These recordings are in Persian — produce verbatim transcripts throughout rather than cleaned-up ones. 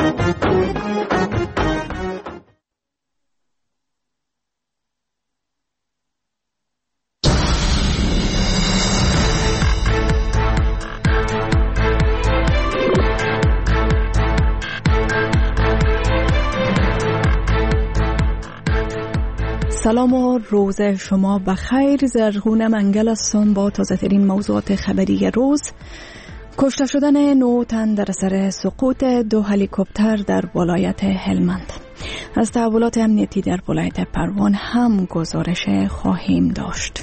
سلام و روز شما بخیر. زرغون منگل هستم با تازه ترین موضوعات خبری روز. کشته شدن نه تن در اثر سقوط دو هلیکوپتر در ولایت هلمند. از تحولات امنیتی در ولایت پروان هم گزارش خواهیم داشت.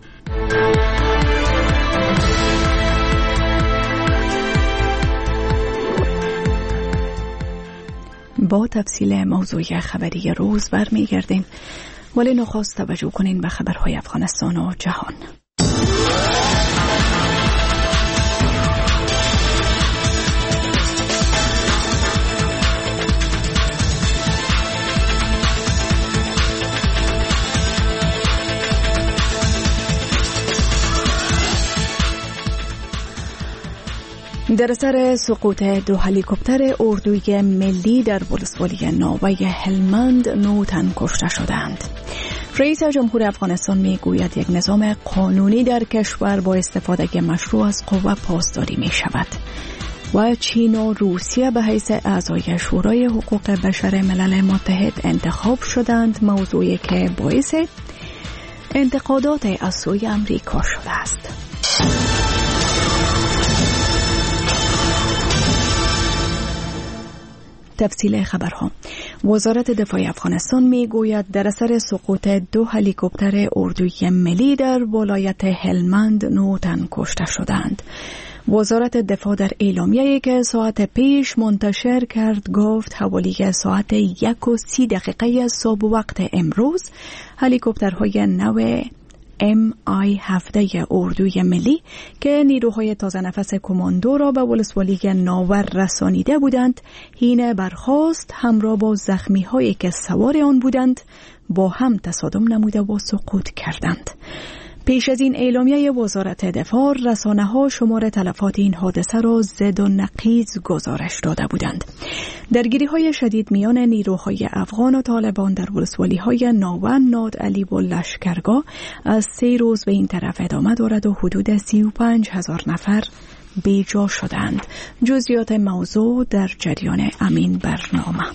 با تفصیل موضوع خبری روز برمیگردیم، ولی نخست توجه کنین به خبرهای افغانستان و جهان. در اثر سقوط دو هلیکوپتر اردوی ملی در ولسوالی ناوه هلمند نه تن کشته شدند. رئیس جمهور افغانستان می گوید یک نظام قانونی در کشور با استفاده مشروع از قوه پاسداری می شود و چین و روسیه به حیث اعضای شورای حقوق بشر ملل متحد انتخاب شدند، موضوعی که باعث انتقادات از سوی امریکا شده است. تفصیل خبرها. وزارت دفاع افغانستان می گوید در اثر سقوط دو هلیکوپتر اردوی ملی در ولایت هلمند نه تن کشته شدند. وزارت دفاع در اعلامیه‌ای که ساعت پیش منتشر کرد گفت حوالی ساعت یک و سی دقیقه صبح وقت امروز هلیکوپترهای نو ام آی هفده اردوی ملی که نیروهای تازه نفس کماندو را به ولسوالی ناور رسانیده بودند، هین برخاست همراه با زخمی هایی که سوار آن بودند با هم تصادم نموده و سقوط کردند. پیش از این اعلامیه وزارت دفاع، رسانه‌ها شمار تلفات این حادثه را زد و نقیض گزارش داده بودند. درگیری‌های شدید میان نیروهای افغان و طالبان در ولسوالی‌های ناون، نادعلی و لشکرگاه از سه روز به این طرف ادامه دارد و حدود سی و پنج هزار نفر بیجا شدند. جزئیات موضوع در جریان امین برنامه.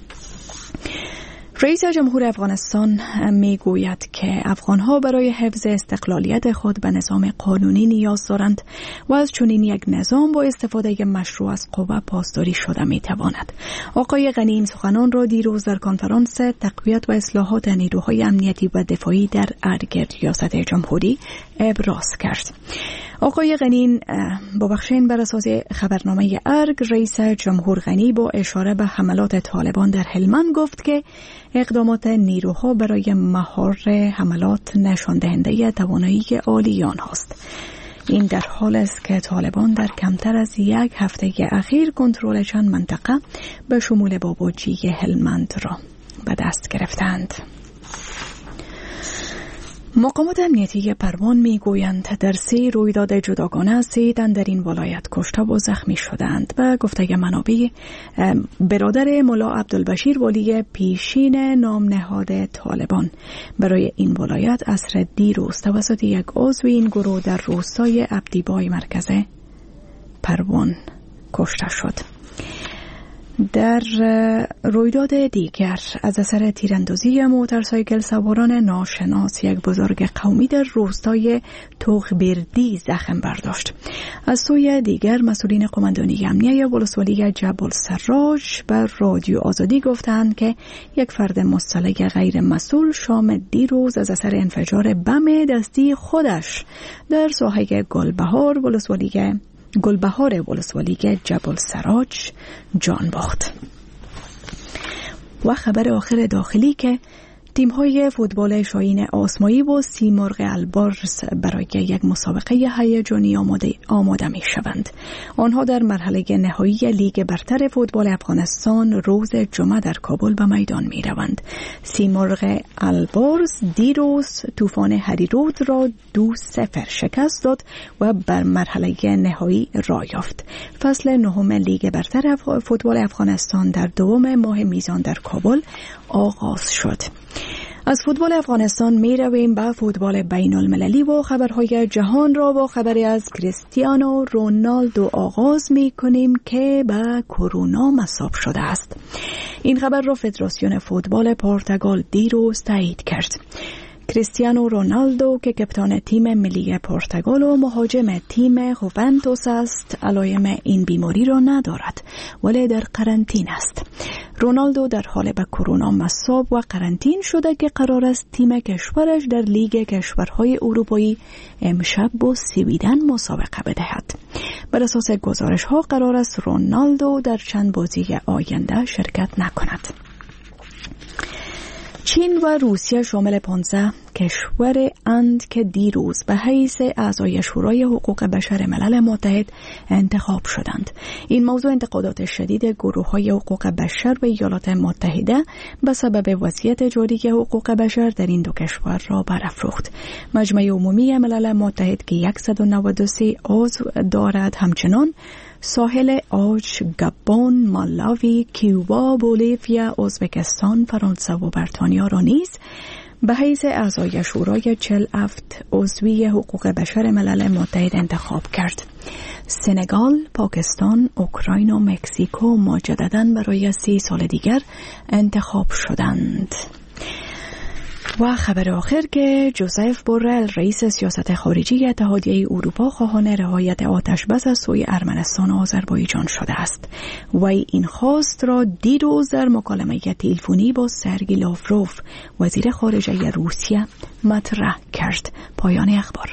رئیس جمهور افغانستان می گوید که افغانها برای حفظ استقلالیت خود به نظام قانونی نیاز دارند و از چنین یک نظام با استفاده مشروع از قوه پاسداری شده می تواند. آقای غنی این سخنان را دیروز در کنفرانس تقویت و اصلاحات نیروهای امنیتی و دفاعی در ارگ ریاست جمهوری ابراز کرد. آقای غنی با بخشین بر اساس خبرنامه ارگ، رئیس جمهور غنی با اشاره به حملات طالبان در هلمند گفت که اقدامات نیروها برای مهار حملات نشان دهنده توانایی عالی آنهاست. این در حال است که طالبان در کمتر از یک هفته اخیر کنترل چند منطقه به شمول بابوجی هلمند را به دست گرفتند. مقامات امنیتی پروان می گویند در سه رویداد جداگانه سه تن در این ولایت کشته و زخمی شدند. به گفته منابع، برادر ملا عبدالبشیر والی پیشین نام نهاد طالبان برای این ولایت عصر دیروز توسط یک عضو این گروه در روستای عبدیبای مرکز پروان کشته شد. در رویداد دیگر از اثر تیراندازی موتورسایکل سواران ناشناس یک بزرگ قومی در روستای توغبردی زخم برداشت. از سوی دیگر مسئولین قماندانی امنیه ولسوالی جبل سراج بر رادیو آزادی گفتند که یک فرد مصطلح غیر مسئول شام دیروز از اثر انفجار بم دستی خودش در ساحه گلبهار ولسوالی گلبهار ولسوالی جبل سراج جان باخت. و خبر آخر داخلی که تیم‌های فوتبال شاهین آسمایی و سیمرغ البرز برای یک مسابقه هیجانی آماده آماده می‌شوند. آنها در مرحله نهایی لیگ برتر فوتبال افغانستان روز جمعه در کابل به میدان می‌روند. سیمرغ البرز دیروز طوفان هریرود را دو صفر شکست داد و بر مرحله نهایی راه یافت. فصل نهم لیگ برتر فوتبال افغانستان در دوم ماه میزان در کابل آغاز شد. از فوتبال افغانستان می رویم به فوتبال بین المللی و خبرهای جهان را با خبری از کریستیانو رونالدو آغاز می کنیم که به کرونا مصاب شده است. این خبر را فدراسیون فوتبال پرتغال دیروز تایید کرد. کریستیانو رونالدو که کپتان تیم ملی پرتغال و مهاجم تیم یوونتوس است علائم این بیماری را ندارد ولی در قرنطینه است. رونالدو در حال به کرونا مصاب و قرنطین شده که قرار است تیم کشورش در لیگ کشورهای اروپایی امشب با سویدن مسابقه بدهد. بر اساس گزارش ها قرار است رونالدو در چند بازی آینده شرکت نکند. چین و روسیه شامل پانزده کشور اند که دیروز به حیث اعضای شورای حقوق بشر ملل متحد انتخاب شدند. این موضوع انتقادات شدید گروه‌های حقوق بشر به ایالات متحده به سبب وضعیت جاری حقوق بشر در این دو کشور را برافروخت. مجمع عمومی ملل متحد که صد و نود و سه عضو دارد همچنان ساحل آج، گابون، مالاوی، کیوبا، بولیویا، ازبکستان، فرانسه و بریتانیا را نیز به حیث اعضای شورای چهل و هفت عضوی حقوق بشر ملل متحد انتخاب کرد. سنگال، پاکستان، اوکراین و مکزیکو مجدداً برای سی سال دیگر انتخاب شدند. و خبر آخر که جوزف بورل رئیس سیاست خارجی اتحادیه اروپا خواهان رعایت آتش بس از سوی ارمنستان و آذربایجان شده است. وی این خواست را دیروز در مکالمه تلفنی با سرگئی لاوروف وزیر خارجه روسیه مطرح کرد. پایان اخبار.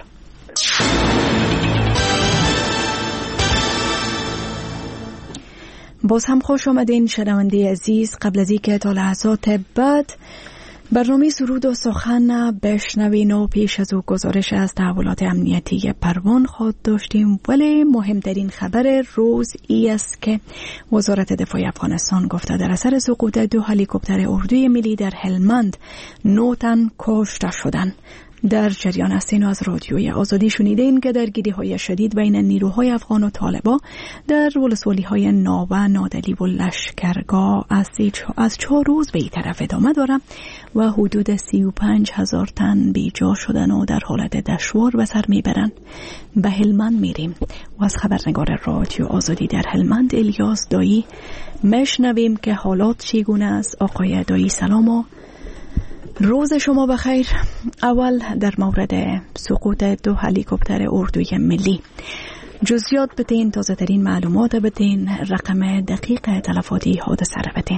باز هم خوش آمدین شنونده عزیز. قبل از اینکه تا لحظات بعد برنامه سرود و سخن بشنوین و پیش از او گزارش از تحولات امنیتی پروان خواهد داشتیم، ولی مهمترین خبر روز ای است که وزارت دفاع افغانستان گفته در اثر سقوط دو هلیکوپتر اردوی ملی در هلمند نه تن کشته شدند. در جریان هستین و از رادیوی آزادی شنیدین که درگیری‌های شدید بین نیروهای افغان و طالبان در ولسوالی‌های ناوه، نادلی و لشکرگاه از, از چهار روز به این طرف ادامه دارم و حدود سی و پنج هزار تن بیجا شدن و در حالت دشوار به سر میبرن. به هلمند میریم و از خبرنگار رادیو آزادی در هلمند الیاس دایی میشنویم که حالات چگونه است. آقای دایی سلام و روز شما بخیر. اول در مورد سقوط دو هلیکوپتر اردوی ملی جزئیات بدین، تازه ترین معلومات بدین، رقم دقیق تلفاتی حادثه را بدین.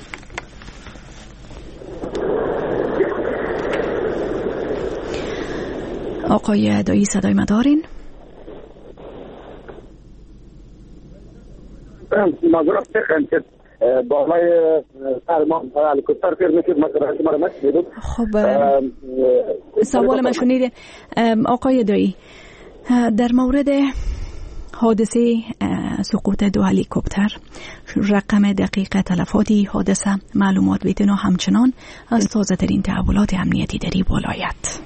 آقای دایی صدای ما دارین؟ معذرت میخوام که بالای سرمان هلیکوپتر فکر میکنید مثلا شما رو نشنیدم. خب سوال من شنیدین آقای دایی. در مورد حادثه سقوط دو هلیکوپتر رقم دقیق تلفاتی حادثه معلومات بدین و همچنان از تازه ترین تحولات امنیتی در این ولایت.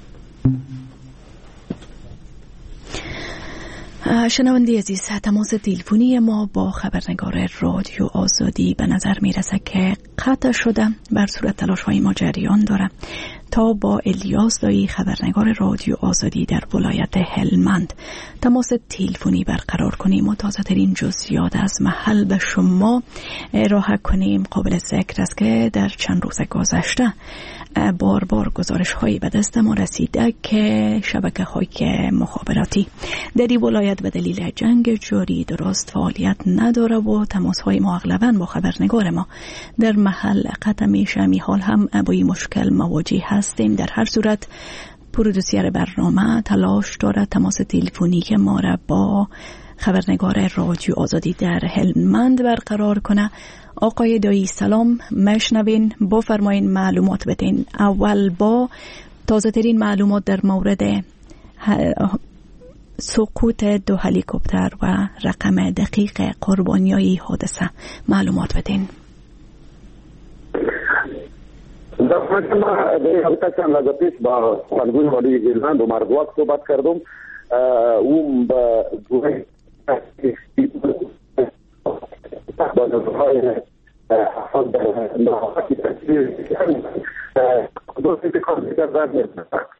شنونده عزیز، تماس تلفنی ما با خبرنگار رادیو آزادی به نظر میرسه که قطع شده، بر صورت تلاش های ما جریان داره تا با الیاس دایی خبرنگار رادیو آزادی در ولایت هلمند تماس تلفنی برقرار کنیم و تازه ترین جزئیات از محل به شما ارائه کنیم. قابل ذکر است که در چند روز گذشته بار بار گزارش هایی به دست ما رسیده که شبکه های مخابراتی در این ولایت به دلیل جنگ جاری درست فعالیت نداره و تماس های ما اغلباً با خبرنگار ما در محل قطع میشه. می حال هم با این مشکل مواجه هستیم. در هر صورت پرودوسر برنامه تلاش داره تماس تلفنی ما را با خبرنگار رادیو آزادی در هلمند برقرار کنه. آقای دایی سلام، مشنوین، بفرمایین معلومات بدین. اول با تازه ترین معلومات در مورد سقوط دو هلیکوپتر و رقم دقیق قربانیای حادثه معلومات بدین. در واقع ما در چند لحظه پیش با سخنگوی والی هلمند عمر گواک صحبت کردم. او به گوهی های افراد ناحاکی تصویر دوستی کار کردن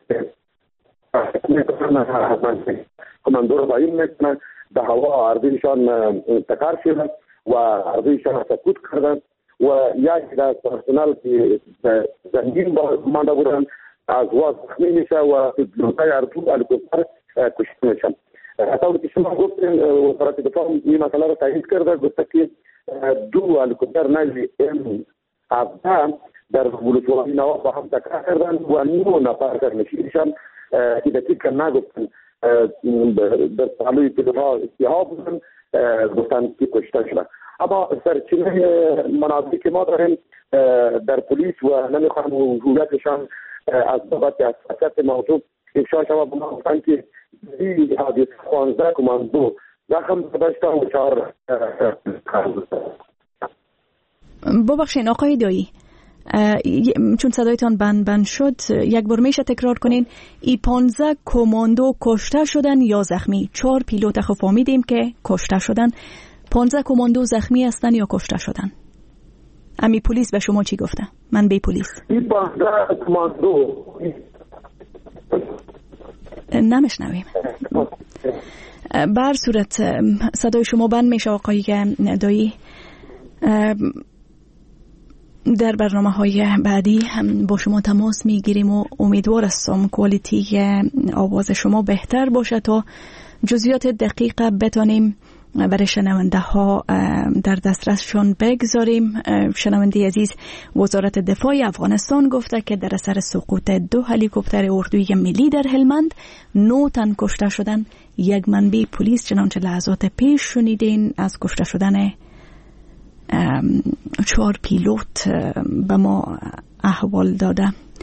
کماندور بایم میکنن در هوا عرضیشان تکار شدن و عرضیشان سکوت کردن و یک در پرسنل که زنگین مانده بودن از واز زخمی میشه و پیلوتای ارتو هلیکوپتر کشته میشن. طوری که شما گفتین وزارت دفاع این مسئله را تایید کرده، گفته که دو هلیکوپتر نوی ام هفده در ولسوالی نواف با هم تکار کردن و نو نفر در نشینشان که دقیق نگفتن در پهلوی پیلوتها سیاه بودن، گفتن که کشته شدن. اما سرچینه منابعی که ما داریم در پلیس و نمیخوام هویتشان از بابت حساسیت موضوع افشا شود، به ما گفتن که این حادثه پانزده کماندو زخم داشته و چهار. ببخشین آقای دایی، چون صدایتان بند بند شد یک بار میشه تکرار کنین؟ ای پانزده کماندو کشته شدن یا زخمی؟ چهار پیلوت خو فهمیدیم که کشته شدن، پانزده کماندو زخمی هستن یا کشته شدن؟ امی پلیس به شما چی گفته؟ من بی پلیس این پانزده کماندو نمیشنویم. بر صورت صدای شما بند میشه آقای دایی. در برنامه های بعدی با شما تماس میگیریم و امیدوار هستم کوالیتی آواز شما بهتر باشه تا جزئیات دقیق بتانیم برای شنونده ها در دسترسشون بگذاریم. شنونده عزیز، وزارت دفاع افغانستان گفته که در اثر سقوط دو هلیکوپتر اردوی ملی در هلمند نه تن کشته شدن. یک منبع پلیس چنانچه لحظات پیش شنیدین از کشته شدن چهار پیلوت به ما احوال داده.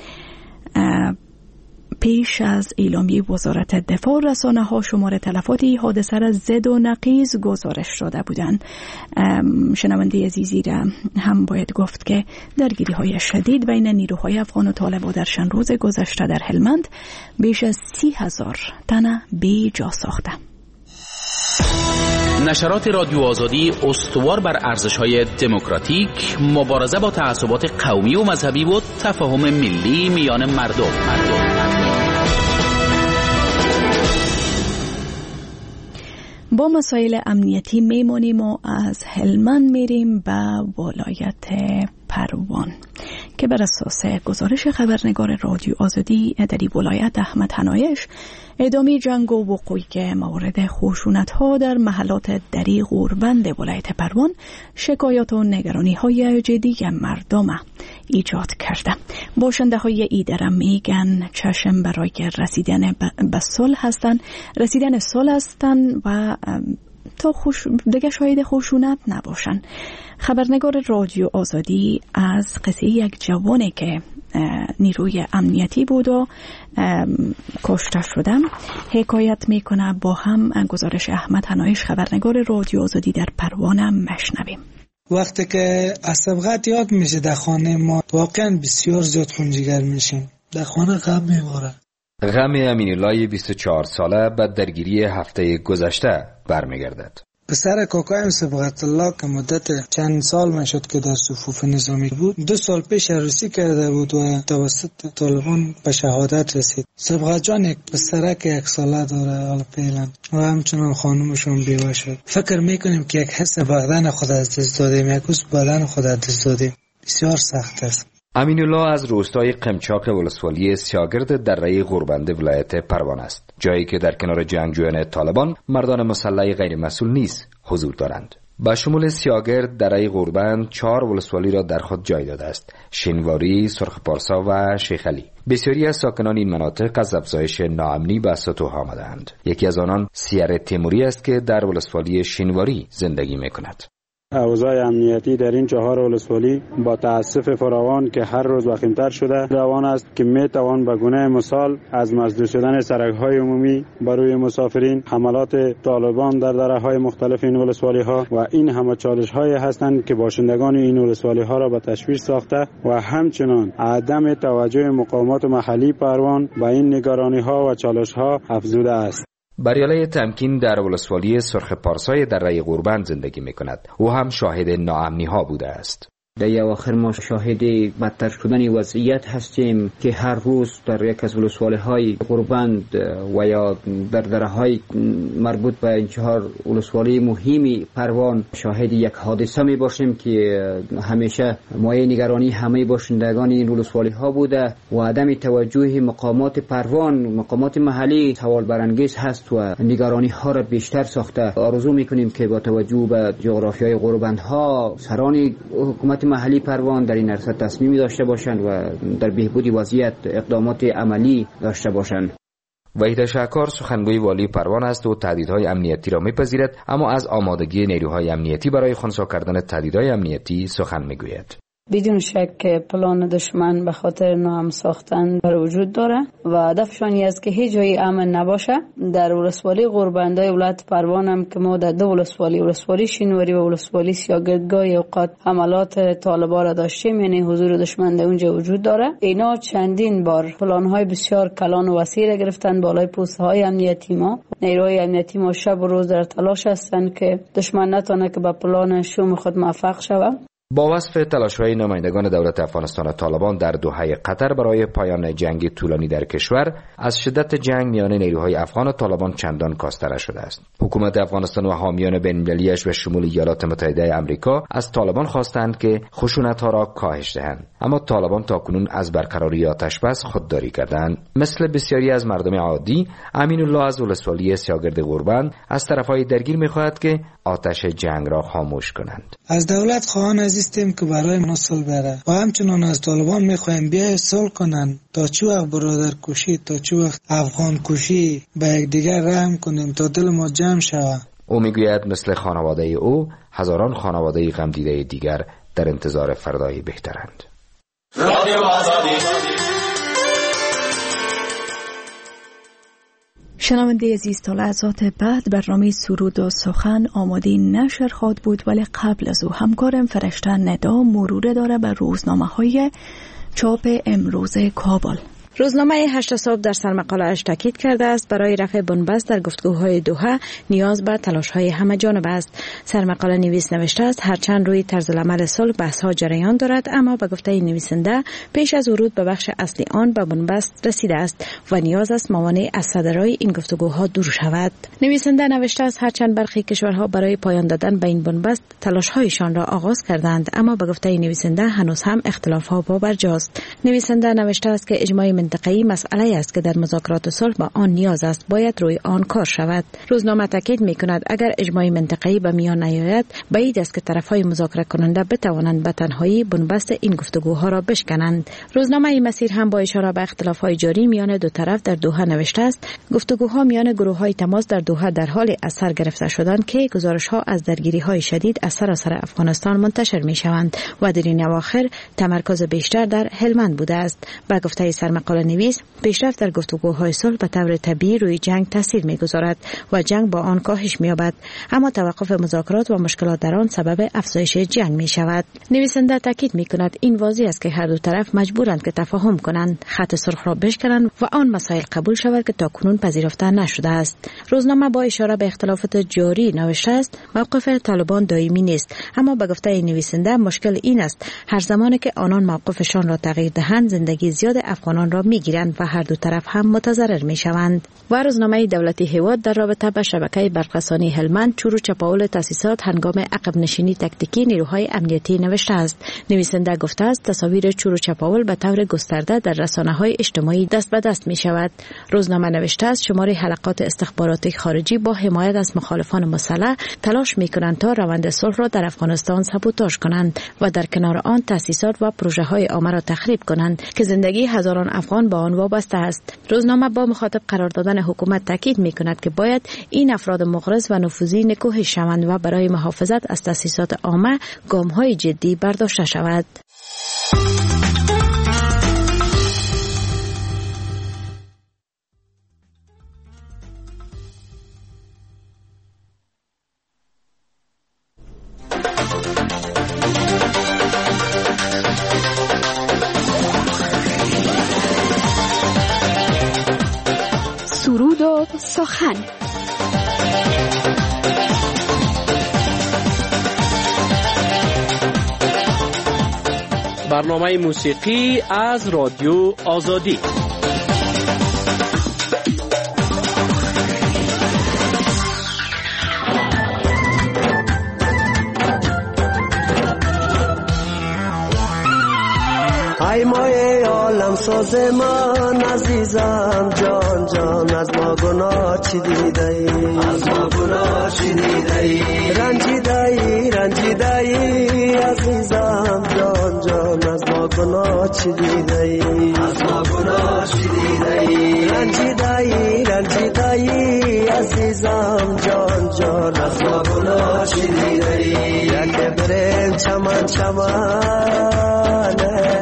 پیش از اعلامیه وزارت دفاع رسانه ها شماره تلفات این حادثه را زد و نقیض گزارش داده بودند. شنونده عزیزی را هم باید گفت که درگیری های شدید بین نیروهای افغان و طالبان در چند روز گذشته در هلمند بیش از سی هزار تن بی جا ساخته. نشرات رادیو آزادی استوار بر ارزش‌های دموکراتیک، مبارزه با تعصبات قومی و مذهبی و تفاهم ملی میان مردم. مردم. با مسائل امنیتی میمونیم و از هلمند میریم به ولایت پروان که بر اساس گزارش خبرنگار رادیو آزادی در این ولایت احمد حنایش ادامه جنگ و وقوعی که مورد خشونت ها در محلات دری غوربند ولایت پروان شکایات و نگرانی های جدی مردم ایجاد کرده. باشنده های ایدرم میگن چشم برای رسیدن به صلح هستن رسیدن صلح هستن و تا خوش دیگه شاید خشونت نباشن. خبرنگار رادیو آزادی از قصه یک جوانی که نیروی امنیتی بود و کشته شده حکایت میکنه. با هم گزارش احمد حنایش خبرنگار رادیو آزادی در پروان مشنویم. وقتی که از سبقت یاد میشه در خانه ما واقعا بسیار زیاد خونجگر میشیم. در خانه غم میباره. غم امینالله بیست و چهار ساله بعد درگیری هفته گذشته برمیگردد. پسر کاکایم سبقت الله که مدت چند سال میشد که در صفوف نظامی بود، دو سال پیش عروسی کرده بود و توسط طالبان به شهادت رسید. سبقت جان یک پسرک یک ساله داره حالا فعلا و همچنان خانومشون بیوه شد. فکر میکنیم که یک حس بدن خود از دست دادیم، یک حس بدن خود از دست دادیم. بسیار سخت است. امینالله از روستای قمچاق ولسوالی سیاگرد دره غوربند ولایت پروان است، جایی که در کنار جنگجویان طالبان مردان مسلح غیر مسئول نیز حضور دارند. با شمول سیاگرد دره غوربند چهار ولسوالی را در خود جای داده است: شینواری، سرخپارسا و شیخ علی. بسیاری از ساکنان این مناطق از افزایش ناامنی به سطوح آمدند. یکی از آنان سیر تیموری است که در ولسوالی شینواری زندگی می‌کند. اوضاع امنیتی در این چهار ولسوالی با تاسف فراوان که هر روز وخیم‌تر شده روان است که میتوان به گونه مثال از مسدود شدن سرک‌های عمومی بروی مسافرین، حملات طالبان در دره‌های مختلف این ولسوالی‌ها و این همه چالش‌های هستند که باشندگان این ولسوالی‌ها را به تشویش ساخته و همچنان عدم توجه مقامات محلی پروان به این نگرانی‌ها و چالش‌ها افزوده است. بریاله تمکین در ولسوالی سرخ پارسای دره غوربند زندگی می کند. او هم شاهد ناامنی ها بوده است. در اواخر ما شاهد بدتر شدن وضعیت هستیم که هر روز در یک از ولسوالی‌های غوربند و یا در دره‌های مربوط به چهار ولسوالی مهمی پروان شاهد یک حادثه می باشیم که همیشه مایه نگرانی همه باشندگان این ولسوالی‌ها بوده و عدم توجه مقامات پروان، مقامات محلی سوال برانگیز هست و نگرانی ها را بیشتر ساخته. آرزو می‌کنیم که با توجه به جغرافیای غوربندها سران حکومت محلی پروان در این عرصه تصمیمی داشته باشند و در بهبود وضعیت اقدامات عملی داشته باشند. وحید شهکار سخنگوی والی پروان است و تهدیدهای امنیتی را میپذیرد، اما از آمادگی نیروهای امنیتی برای خنثی کردن تهدیدهای امنیتی سخن میگوید. بدون شک پلان دشمن به خاطر ناامن ساختن بر وجود داره و هدفشان این است که هیچ جایی امن نباشه. در ولسوالی غوربندای ولایت پروان هم که ما در دو ولسوالی ولسوالی شینواری و ولسوالی سیاگردگاه اوقات حملات طالبان را داشتیم، یعنی حضور دشمن در اونجا وجود داره. اینا چندین بار پلان‌های بسیار کلان و وسیع را گرفتن بالای پوست‌های امنیتی ما. نیروهای امنیتی ما شب و روز در تلاش هستند که دشمن نتونه که به پلان شوم خود موفق شود. با وصف تلاش‌های نمایندگان دولت افغانستان و طالبان در دوحه قطر برای پایان جنگ طولانی در کشور، از شدت جنگ میان نیروهای افغان و طالبان چندان کاسته نشده است. حکومت افغانستان و حامیان بین‌المللی‌اش به شمول ایالات متحده آمریکا از طالبان خواستند که خشونت‌ها را کاهش دهند، اما طالبان تاکنون از برقراری آتش بس خودداری کردند. مثل بسیاری از مردم عادی، امین الله از ولسوالی سیاگرد غوربند از طرف‌های درگیر می‌خواهد که آتش جنگ را خاموش کنند. از دولت خواهان عزیزیم که برای ما صلح بره و همچنان از طالبان میخوایم بیای صلح کنن تا چه وقت برادر کشی، تا چه وقت افغان کشی به یک دیگر رحم کنیم تا دل ما جمع شود. او میگوید مثل خانواده او هزاران خانواده غمدیده دیگر در انتظار فردایی بهترند. رادیو آزادی. شنونده عزیز، تا لحظات بعد برنامه سرود و سخن آماده نشر خواهد بود، ولی قبل از او همکارم فرشته ندا مرور داره بر روزنامه های چاپ امروز کابل. روزنامه هشت صبح در سرمقاله‌اش تاکید کرده است برای رفع بنبست در گفتگوهای دوحه نیاز به تلاش‌های همه جانبه است. سرمقاله نویس نوشته است هرچند روی طرز العمل صلح بحث‌ها جریان دارد، اما به گفته نویسنده پیش از ورود به بخش اصلی آن به بنبست رسیده است و نیاز است موانع از صدرای این گفتگوها دور شود. نویسنده نوشته است هرچند برخی کشورها برای پایان دادن به این بنبست تلاش‌هایشان را آغاز کردند، اما به گفته نویسنده هنوز هم اختلاف‌ها پابرجاست. نویسنده نوشته است که اجماع منطقه‌ای مسئله است که در مذاکرات صلح به آن نیاز است، باید روی آن کار شود. روزنامه تاکید می‌کند اگر اجماع منطقه‌ای به میان نیاید، بعید است که طرف‌های مذاکره کننده بتوانند به تنهایی بنبست این گفتگوها را بشکنند. روزنامه این مسیر هم با اشاره به اختلاف‌های جاری میان دو طرف در دوحه نوشته است گفتگوها میان گروه‌های تماس در دوحه در حال از سر گرفته شدند که گزارش‌ها از درگیری‌های شدید از سراسر افغانستان منتشر می‌شوند و در این اواخر تمرکز بیشتر در هلمند بوده است. با گفته سرمقاله نویس پیشرفت در گفتگوهای صلح به طور طبیعی روی جنگ تاثیر می‌گذارد و جنگ با آن کاهش می‌یابد، اما توقف مذاکرات و مشکلات در آن سبب افزایش جنگ می‌شود. نویسنده تاکید می‌کند این واضح است که هر دو طرف مجبورند که تفاهم کنند، خط سرخ را بشکنند و آن مسائل قبول شود که تاکنون پذیرفته نشده است. روزنامه با اشاره به اختلافات جاری نوشته است موقف طالبان دائمی نیست، اما به گفته نویسنده مشکل این است هر زمانی که آنان موقفشان را تغییر دهند زندگی زیاد افغانان را میگیرند و هر دو طرف هم متضرر میشوند. و روزنامه دولتی هیواد در رابطه با شبکه برقرسانی هلمند چور و چپاول تاسیسات هنگام عقب نشینی تکتیکی نیروهای امنیتی نوشته است. نویسنده گفته است تصاویر چور و چپاول به طور گسترده در رسانه‌های اجتماعی دست به دست میشود. روزنامه نوشته است شمار حلقات استخباراتی خارجی با حمایت از مخالفان مسلح تلاش میکنند تا روند صلح را در افغانستان سابوتاژ کنند و در کنار آن تاسیسات و پروژه‌های عامه را تخریب کنند که زندگی هزاران افغان افغان با آن وابسته است. روزنامه با مخاطب قرار دادن حکومت تاکید می‌کند که باید این افراد مغرض و نفوذی نکوهش شوند و برای محافظت از تأسیسات عامه گام‌های جدی برداشته شود. سرود و سخن. برنامه موسیقی از رادیو آزادی. ای مای عالم ساز من عزیزم جان جان از ما گناه چی دیده ای از ما گناه چی دیده ای رنجیده ای رنجیده ای عزیزم جان جان از ما گناه چی دیده ای از ما گناه چی دیده ای رنجیده ای رنجیده ای عزیزم جان جان از ما گناه چی دیده ای یک برن چمن چمن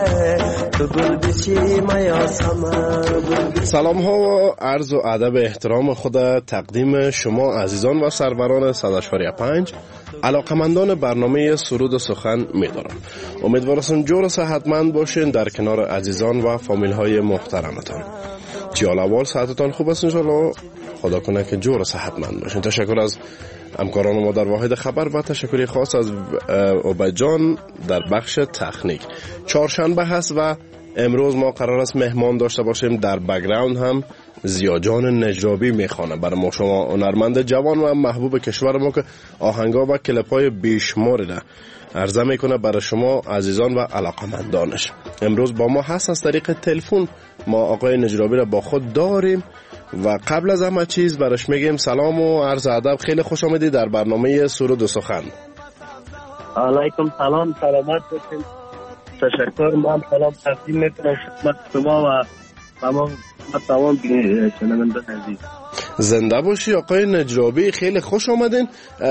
سلام ها و عرض و ادب احترام خود تقدیم شما عزیزان و سروران صد و چهار پنج علاقمندان برنامه سرود و سخن می دارم. امیدوارم جور و صحتمند باشین در کنار عزیزان و فامیل های محترمتان. چیال اول صحتتان خوب است انشاءالله. خدا کنه که جور و صحتمند باشین. تشکر از همکاران ما در واحد خبر و تشکری خاص از عبید جان در بخش تکنیک. چهارشنبه هست و امروز ما قرار است مهمان داشته باشیم. در بک‌گراند هم زیاجان نجرابی میخوانه برای ما شما هنرمند جوان و محبوب کشور ما که آهنگا و کلیپ‌های بیشماری را عرضه میکنه برای شما عزیزان و علاقمندانش. امروز با ما هست از طریق تلفن. ما آقای نجرابی را با خود داریم و قبل از همه چیز برش میگیم سلام و عرض ادب. خیلی خوش آمدید در برنامه سرود و سخن. علیکم سلام، سلامت باشین. تشکر. من سلام تقدیم میکنم خدمت شما و تمام تمام شنوندگان عزیز. زنده باشی آقای نجرابی، خیلی خوش آمدین.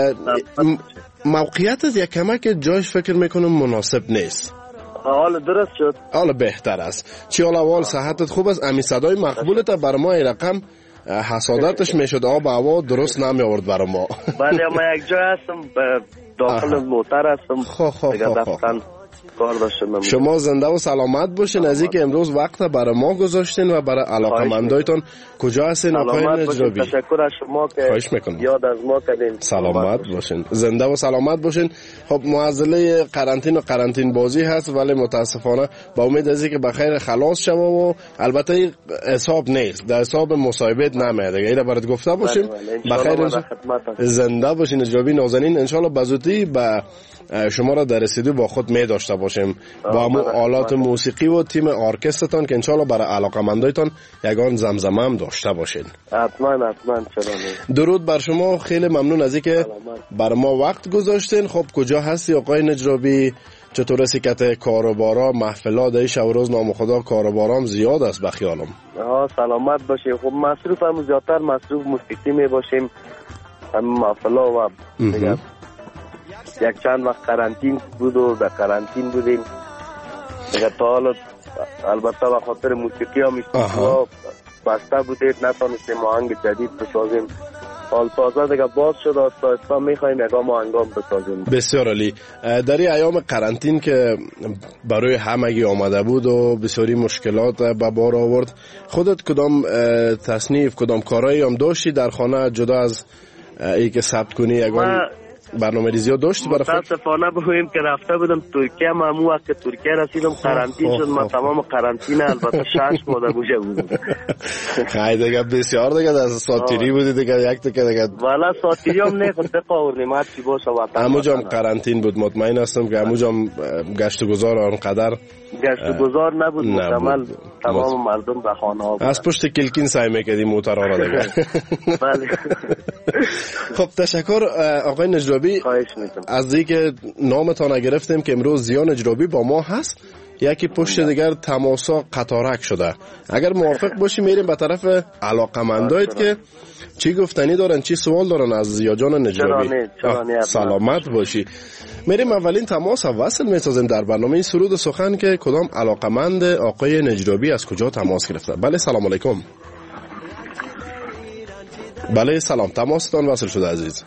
موقعیت از یک کمک جایش فکر میکنم مناسب نیست. حال درست شد؟ حال بهتر است. چی حال اول صحتت خوب است؟ امی صدای مقبولت بر ما این رقم حسادتش میشد آب هوا درست نمی آورد برای ما. بله ما یک جای هستم داخل موتر هستم. خب خب خب کار داشتم. شما زنده و سلامت باشین. از اینکه امروز وقت برای ما گذاشتین و برای علاقمندایتون. کجا هستین آقای نجرابی؟ تشکر از شما که یاد از ما کردین. سلامت باشین، زنده و سلامت باشین. خب معضله قرنطینه و قرنطین بازی هست ولی متاسفانه با امید از اینکه بخیر خلاص شوم و البته حساب نیست در حساب مصاحبت نمیاد. اینا برات گفته باشیم. بخیر زنده باشین نجرابی نازنین. ان شاء الله بزودی با شما را در رسیدگی با خود می داشته باشیم با همون آلات موسیقی و تیم ارکسترتان که انشالله برای علاقمندایتان یگان زمزمه هم داشته باشین. حتما حتما. درود بر شما. خیلی ممنون از اینکه بر ما وقت گذاشتین. خب کجا هستی آقای نجرابی؟ چطور سکت کاروبارا محفلا در شب و روز نام خدا کاروبارام زیاد است بخیالم. ها سلامت باشین. خب مصروف هم زیادتر مصروف موسیقی می باشیم هم محفلا و دیگه یک چند وقت قرنطین بود و در قرنطین بودیم دیگه تا حالا البته به خاطر موسیقی هم استودیو بسته بودید نتونستیم آهنگ جدید بسازیم. حال تازه دیگه باز شد آستا آستا میخواییم یکم آهنگام بسازیم. بسیار عالی. در این ایام قرنطین که برای همگی آمده بود و بسیاری مشکلات به بار آورد خودت کدام تصنیف کدام کارایی هم داشتی در خانه جدا از ای که ثبت کنی یگان برنامه ریزی داشتی برای خود؟ متاسفانه بگویم که رفته بودم ترکیه. من همون وقت که ترکیه رسیدم قرنطین شد. من تمام قرنطینه البته شش ماه در گوشه بودم. خیلی دیگه بسیار دیگه در ساتیری بودی دیگه یک دیگه دیگه والا ساتیری هم نه خود بقاوردیم هر چی باشه وطن. همونجا هم قرنطین بود. مطمئن هستم که همونجا هم گشت و گذار آنقدر گشت و گذار نبود. مکمل تمام مردم به خانه ها از پشت کلکین سعی میکردیم موترها را دیگه. بله. خب تشکر آقای نجرابی. از اینکه نامتان گرفتیم که امروز زیا نجرابی با ما هست. یکی پشت دیگر تماسا قطارک شده. اگر موافق باشی میریم به طرف علاقمندایت که چی گفتنی دارن، چی سوال دارن از زیاجان نجرابی. سلامت باشی. میریم اولین تماس وصل میسازیم در برنامه سرود سخن که کدام علاقمند آقای نجرابی از کجا تماس گرفته. بله سلام علیکم. بله سلام، تماستان وصل شده عزیز.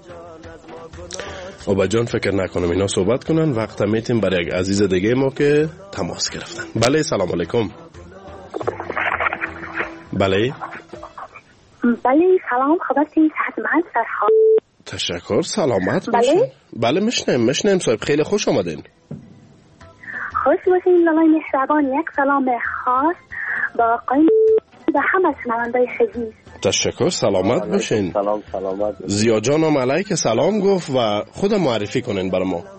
اوبا جان فکر نکنم اینا صحبت کنن، وقت میتیم برای یک عزیز دیگه ما که تماس گرفتن. بله سلام علیکم. بله بله سلام، خبرتی صحت سرحال. تشکر، سلامت باشین. بله بله میشنم میشنم صاحب، خیلی خوش آمدین. خوش باشین. لالای مهربان، یک سلام خاص با آقای و همه شنوندای خیلی. تشکر، سلامت باشین. سلام سلامت. زیا جانم علیک سلام گفت و خود معرفی کنین برای ما.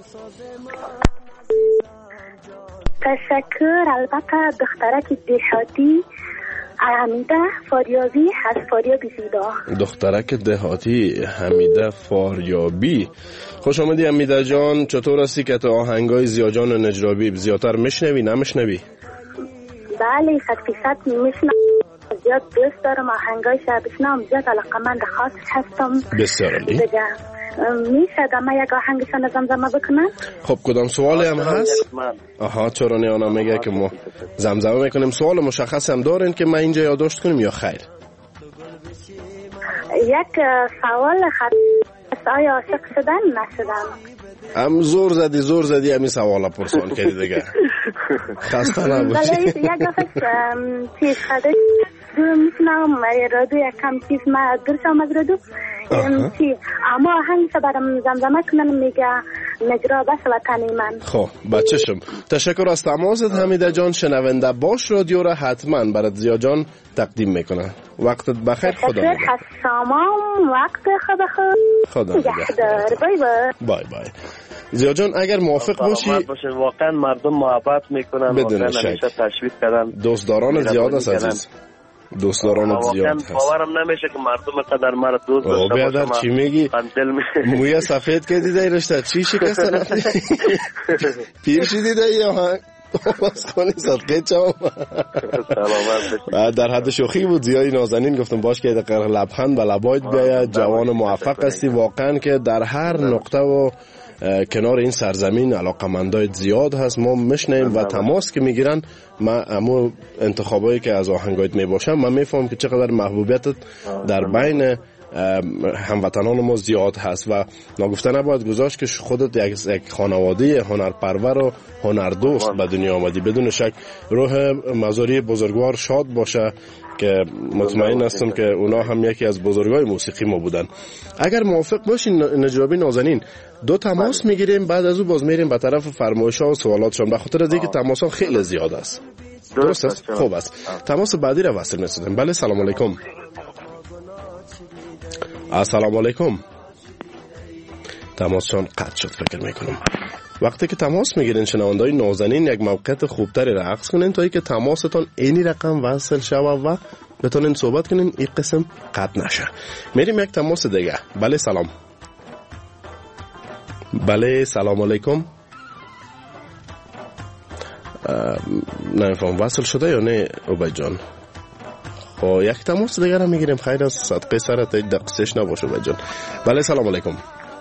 تشکر. البته دخترک دهاتی حمیده فاریابی هست، فاریابی زیبا. دخترک دهاتی حمیده فاریابی. خوش آمدی حمیده جان. چطور هستی که تو آهنگای زیا جان نجرابی زیادتر میشنوی نمیشنوی؟ بله صد فیصد میشنم، زیاد دوست دارم آهنگایش بشنوم، زیاد علاقمند خاص هستم. بسیار عالی. میشه دم یک آهنگشان زمزمه بکنم؟ خب کدام سوالی هم هست؟ آها چرا نه، آنا میگه که ما زمزمه میکنیم. سوال مشخص هم دارین که ما اینجا یادداشت کنیم یا خیر؟ یک سوال خاص، آیا عاشق شدن نشدن؟ هم زور زدی زور زدی همین سوالا پرسان کردی دیگه. خسته نباشی. بله یک دفعه چیز خده میتونم رادو یکم چیز ما درشم از رادو چی اما آهنگش برام زمزمه کنن، میگه نجرا بس وطنی من. خب بچه‌شم تشکر از تماست حمیده جان. شنونده باش رادیو را حتما برات زیا جان تقدیم میکنه. وقتت بخیر. خدا نگهدار. شما وقت خدا خدا نگهدار. بای بای. بای بای. زیا جان اگر موافق باشی، واقعا مردم محبت میکنن، بدون شک تشویق کردن، دوستداران زیاد است عزیز، دوستداران زیاد هست. باورم نمیشه که مردم قدر مرا دوست داشته باشن. بیادر چی میگی؟ موی سفید که دیده رشته چی شکستن؟ پیر شدی دیده یا ها؟ باز کنی صدقه چاو. در حد شوخی بود. زیای نازنین گفتم باش که دقیقا لبخند به لبایت بیاید. جوان موفق هستی واقعا که در هر نقطه و کنار این سرزمین علاقمندای زیاد هست. ما میشنیم و تماس که میگیرن، ما امو انتخابایی که از آهنگایت میباشم من میفهم که چقدر محبوبیتت در بین هموطنان ما زیاد هست و نگفته نباید گذاشت که خودت یک خانواده هنرپرور و هنردوست به دنیا آمدی. بدون شک روح مزاری بزرگوار شاد باشه که مطمئن هستم که اونا هم یکی از بزرگای موسیقی ما بودن. اگر موافق باشین نجرابی نازنین دو تماس میگیریم، بعد از اون باز میریم به طرف فرمایش‌ها و سوالاتشون، به خاطر اینکه تماس‌ها خیلی زیاد است. درست است؟ خوب است. تماس بعدی را وصل می‌سازیم. بله سلام علیکم. السلام علیکم. تماسشون قطع شد فکر میکنم. وقتی که تماس میگیرین شنوندای نازنین یک موقعیت خوبتری را عکس کنین تا اینکه تماستون اینی رقم وصل شوه و بتونین صحبت کنین، این قسم قطع نشه. میریم یک تماس دیگه. بله سلام. بله سلام علیکم. نمیفهم وصل شده یا نه عبید جان؟ خب یک تماس دیگه را میگیریم. خیر از صدقه سرت دقیقش نباشه عبید جان. بله سلام علیکم.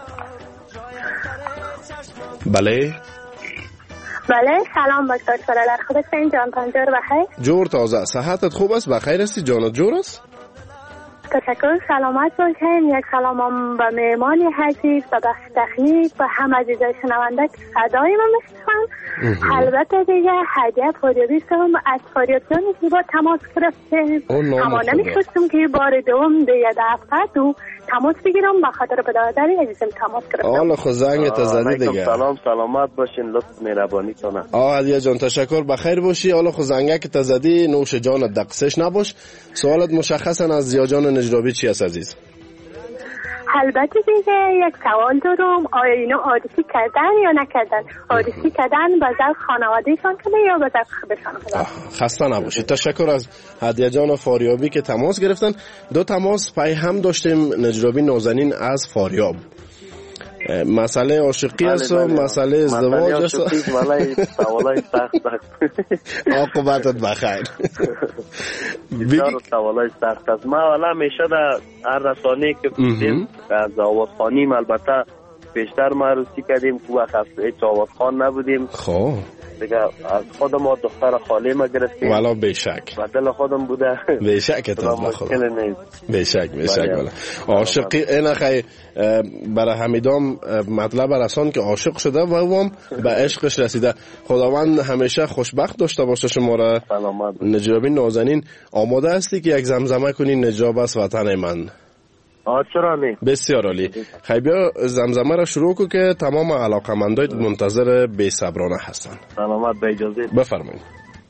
بله بله سلام دکتر فرادر، خودت این جان پنجور بخیر؟ جور تازه، صحتت خوب است؟ بخیر هستی؟ جانت جور است؟ تشکر، سلامت باشین. یک سلامم به مهمان عزیز، به بخش تکنیک، به هم عزیزای شنونده که صدای ما میشنون. البته دیگه هدیه فاریابی هم از فاریاب جانی که با تماس گرفتیم، اما نمیخواستم که بار دوم دیگه دفعه دو تماس بگیرم، به خاطر برادری عزیزم تماس گرفتم. حالا خود زنگ تزدی دیگه. سلام سلامت باشین، لطف مهربانی کنه. آه علیه جان تشکر، بخیر باشی. حالا خود زنگ که تزدی نوش جانت دقسش نباش. سوالت مشخصا از زیا جان نجرابی چی است عزیز؟ البته دیگه یک سوال دارم، آیا اینو عادسی کردن یا نکردن؟ عادسی کردن به ذوق خانوادهشان کنه یا به ذوق خودشان کنه؟ خسته نباشید. تشکر از هدیه جان فاریابی که تماس گرفتن. دو تماس پای هم داشتیم. نجرابی نازنین از فاریاب. مسئله عاشقی است و مسئله ازدواج است. مسئله سوالای سخت سخت. عاقبتت بخیر. بسیار سوالای سخت است. ما والا همیشه در هر رسانه‌ای که بودیم از آوازخوانیم البته بیشتر معروفی کردیم که وقت هیچ آوازخوان نبودیم. خب دیگه از خودم ما دختر خاله ما گرفتیم. والا بیشک. و دل خودم بوده. بیشک تا مشکل نیست. بیشک بیشک والا. عاشقی این خیلی برای حمیدام مطلب رسان که عاشق شده و هم به عشقش رسیده. خداوند همیشه خوشبخت داشته باشه شما را. نجرابی نازنین آماده هستی که یک زمزمه کنی نجراب است وطن من؟ آه چرا نه؟ بسیار عالی. خیلی بیا زمزمه را شروع کن که تمام علاقمندای منتظر بی صبرانه هستن. سلامت به اجازه بفرمایید.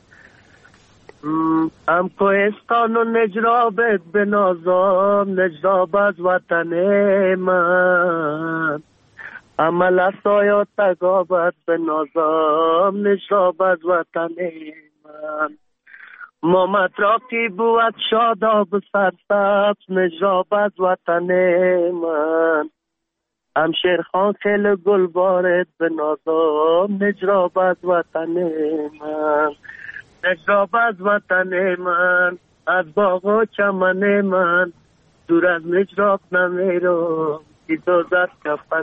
ام کوهستان و نجرابت به نازم، نجراب از وطن من. عمل است آیا تگابت به نازم، نجراب از وطن من. مامت را کی بود شاداب سرسبز، نجراب از وطن من. همشیر خان خیل گل بارد به نازم، نجراب از وطن من. نجراب از وطن من، از باغ و چمن من. دور از نجراب نمیرم که دوزد کفن.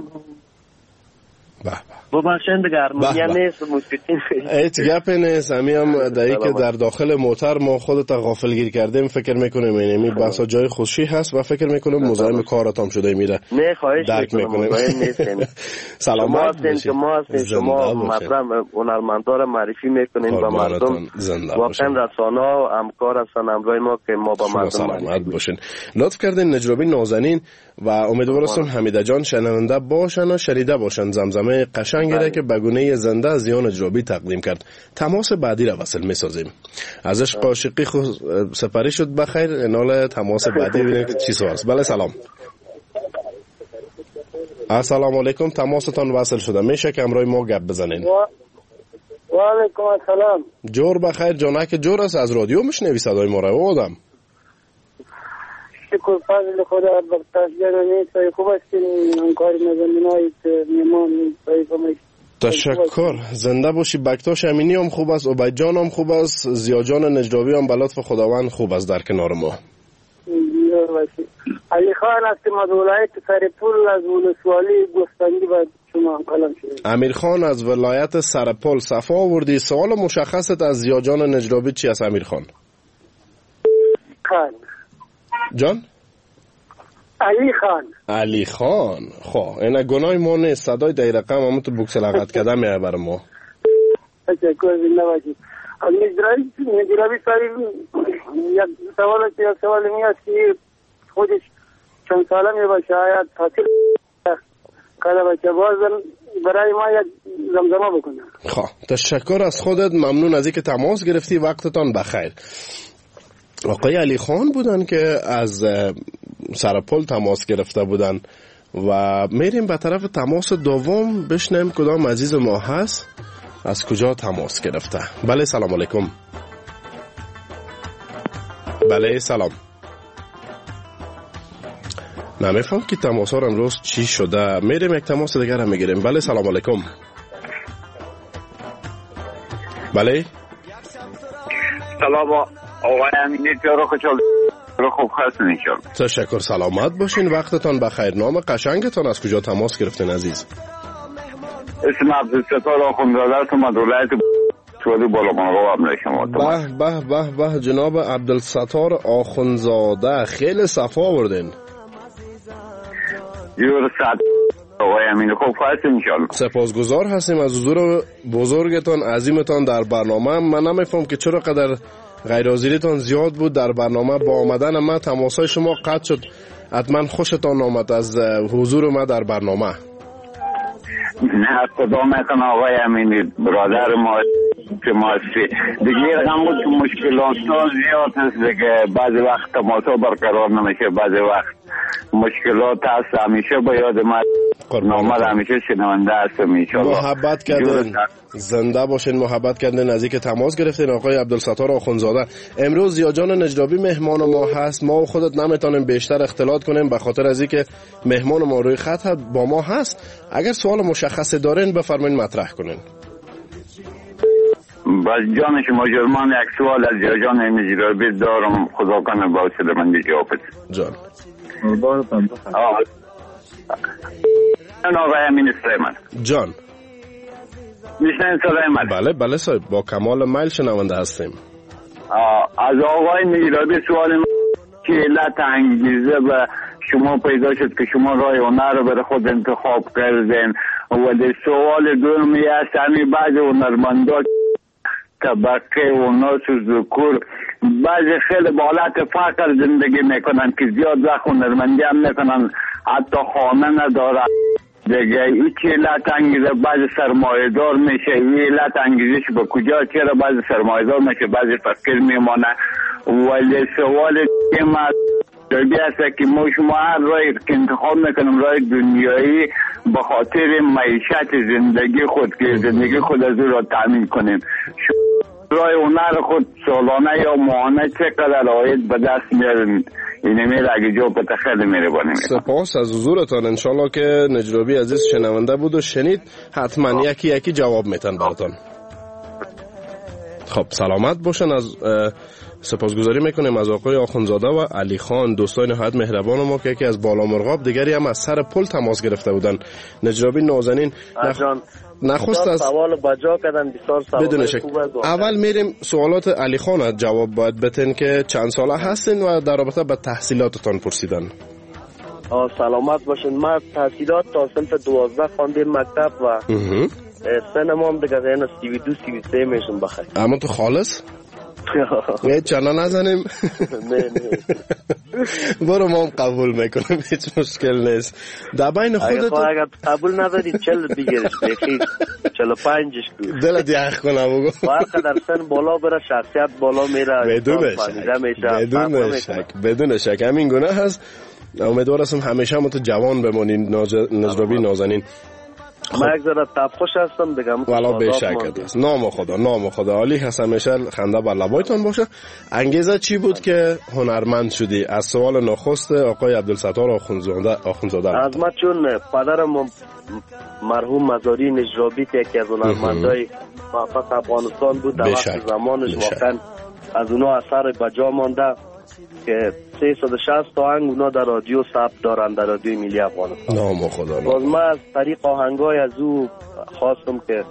ببخشید دیگه ارمونیا نیست موسیقی ایت گپ نیست. همی هم دایی که در داخل موتر ما خودت غافلگیر کردیم فکر میکنیم اینمی بحثا جای خوشی هست و فکر میکنیم مزاحم کارتام شده میره. نه خواهش میکنم سلامت باشین. شما هستین شما مطلب هنرمندا معرفی میکنین با مردم. واقعا رسانه ها همکار هستن همراه ما که ما با مردم سلامت باشین. لطف کردین نجرابی نازنین و امیدوارم حمیده جان شنونده باشن و شنیده باشن زمزمه قشنگی را که بگونه زنده از یان نجرابی تقدیم کرد. تماس بعدی را وصل میسازیم. ازش عاشقی خود سپری شد بخیر. انال تماس بعدی ببینیم که چی سواست. بله سلام. السلام علیکم. تماستان وصل شده. میشه که امروی ما گپ بزنین. و علیکم السلام. جور بخیر. جانک جور است. از رادیو میشنوی صدای ما را آدم؟ شکر فضل خدا بختیار نیست. خوب هستین همکاری نازنینای میمان سایفمش. تشکر. زنده باشی. بکتاش امینی هم خوب است. عبید جان هم خوب است. زیا جان نجرابی هم به لطف خداوند خوب است در کنار ما. زیاد باشی. علی خان هستیم از ولایت سرپل از ولسوالی گفتنگی با شما هم کلام شدیم. امیر خان از ولایت سرپل صفا آوردی. سوال مشخصت از زیا جان نجرابی چی است امیر خان؟ خان جان؟ علی خان. علی خان. خب اینا گناه ما نیست. صدای دای رقم همون تو بوکس لغت کده میه بر ما. تشکر زنده باشید. نجرابی نجرابی ساری یک سوال است. یک سوال می است که خودش چند ساله می باشه آیا تحصیل کرده باشه بازم برای ما یک زمزمه بکنه. خب تشکر از خودت. ممنون از اینکه تماس گرفتی. وقتتان بخیر. آقای علی خان بودن که از سرپل تماس گرفته بودن و میریم به طرف تماس دوم بشنیم کدام عزیز ما هست از کجا تماس گرفته. بله سلام علیکم. بله سلام. نمیفهم که تماس ها امروز چی شده. میریم یک تماس دیگر هم میگیریم. بله سلام علیکم. بله سلام آقای امینی رو خوشحال رو خوب هستن انشالله. تشکر. سلامت باشین. وقتتان بخیر. نام قشنگتان از کجا تماس گرفتین عزیز؟ اسم عبدالستار آخونزاده است. من ولایت سوالی بالاقانقا عمله شما. به به به به جناب عبدالستار آخونزاده خیلی صفا آوردین. جور ساعت آقای امینی خوب هستین انشالله. سپاسگزار هستیم از حضور بزرگتان عظیمتان در برنامه. من نمیفهم که چرا قدر غیر حاضریتان زیاد بود در برنامه. با آمدن ما تماسای شما قطع شد. حتما خوشتان آمد از حضور ما در برنامه. نه خدا میکنه آقای امینی برادر ما که ما هستی دیگه هم بود که مشکلات ها زیاد هست دیگه. بعضی وقت تماسا برقرار نمیشه. بعضی وقت مشکلات هست. همیشه با یاد ما نامد همیشه شنونده هستم انشالله. محبت کردین، زنده باشین، محبت کردین، نزدیک تماس گرفتین. آقای عبدالستار آخونزاده، امروز زیاجان نجرابی مهمان ما هست. ما و خودت نمیتونیم بیشتر اختلاط کنیم به خاطر از اینکه مهمان ما روی خط با ما هست. اگر سوال مشخص دارین بفرمایید مطرح کنین. بس جان شما جرمان یک سوال از زیاجان نجرابی دارم، خدا کنه با سلامتی جواب بده. جان آه آقای امین سلیمان جان میشنین صدای من؟ بله بله صاحب، با کمال میل شنونده هستیم. از آقای نجرابی سوال من که علت انگیزه به شما پیدا شد که شما راه هنر رو برای خود انتخاب کردین، ولی سوال دومی است همین بعض هنرمندا طبقه و ناس و ذکور بعضی خیلی با حالت فقر زندگی میکنن که زیاد وقت هنرمندی هم میکنن، حتی خانه ندارن دیگه. این چه علت انگیزه بعضی سرمایه دار میشه، این علت انگیزش به کجا؟ چرا بعضی سرمایه دار میشه بعضی فقیر میمانه؟ ولی سوال دیگه ما دربی است که ما شما هر راهی که انتخاب میکنیم راه دنیایی به خاطر معیشت زندگی خود که زندگی خود از او را تامین کنیم. راه هنر خود سالانه یا ماهانه چقدر عاید به دست میارین؟ اینه میره اگه جو پتا خیلی میره بانیم. سپاس از حضورتان. انشالله که نجرابی عزیز شنونده بود و شنید، حتما یکی یکی جواب میتن براتان. خب سلامت باشن. از سپاسگزاری میکنیم از آقای آخونزاده و علی خان، دوستان نهایت مهربان ما که یکی از بالا مرغاب، دیگری هم از سر پل تماس گرفته بودن. نجرابی نازنین نخ... نخست از سوال بجا کردن، بسیار سوال بدون شک. اول میریم سوالات علی خان جواب باید بتین که چند ساله هستین و در رابطه به تحصیلاتتان پرسیدن. آه سلامت باشین. ما تحصیلات تا صنف دوازده خواندیم مکتب و سنم هم دیگه این سی و دو سی و سه میشون بخیر. اما تو خالص؟ یه چنا نزنیم؟ نه نه برو ما هم قبول میکنم، هیچ مشکل نیست. در بین خودت اگر قبول نداری چل بگیرش بخیر، چل و پنجش کن دلت یخ کنه بگو. فرق در سن بالا بره شخصیت بالا میره. بدون شک بدون شک بدون شک همین گونه هست. امیدوارم همیشه هم تو جوان بمونین نجرابی نازنین. من یک ذره تفخوش هستم بگم والا به شک است. نام خدا نام خدا عالی هست، همیشه خنده بر لبایتان باشه. انگیزه چی بود که هنرمند شدی؟ از سوال نخست آقای عبدالستار آخونزاده آخونزاده از ما چون پدرم مرحوم مزاری نجرابی که یکی از هنرمندای موفق افغانستان بود، در وقت زمانش واقعا از اونا اثر بجا مانده که سیصد و شصت تا آهنگ اونا در رادیو ثبت دارن، در رادیو ملی افغانستان. نام خدا. باز من از طریق آهنگای از او خواستم که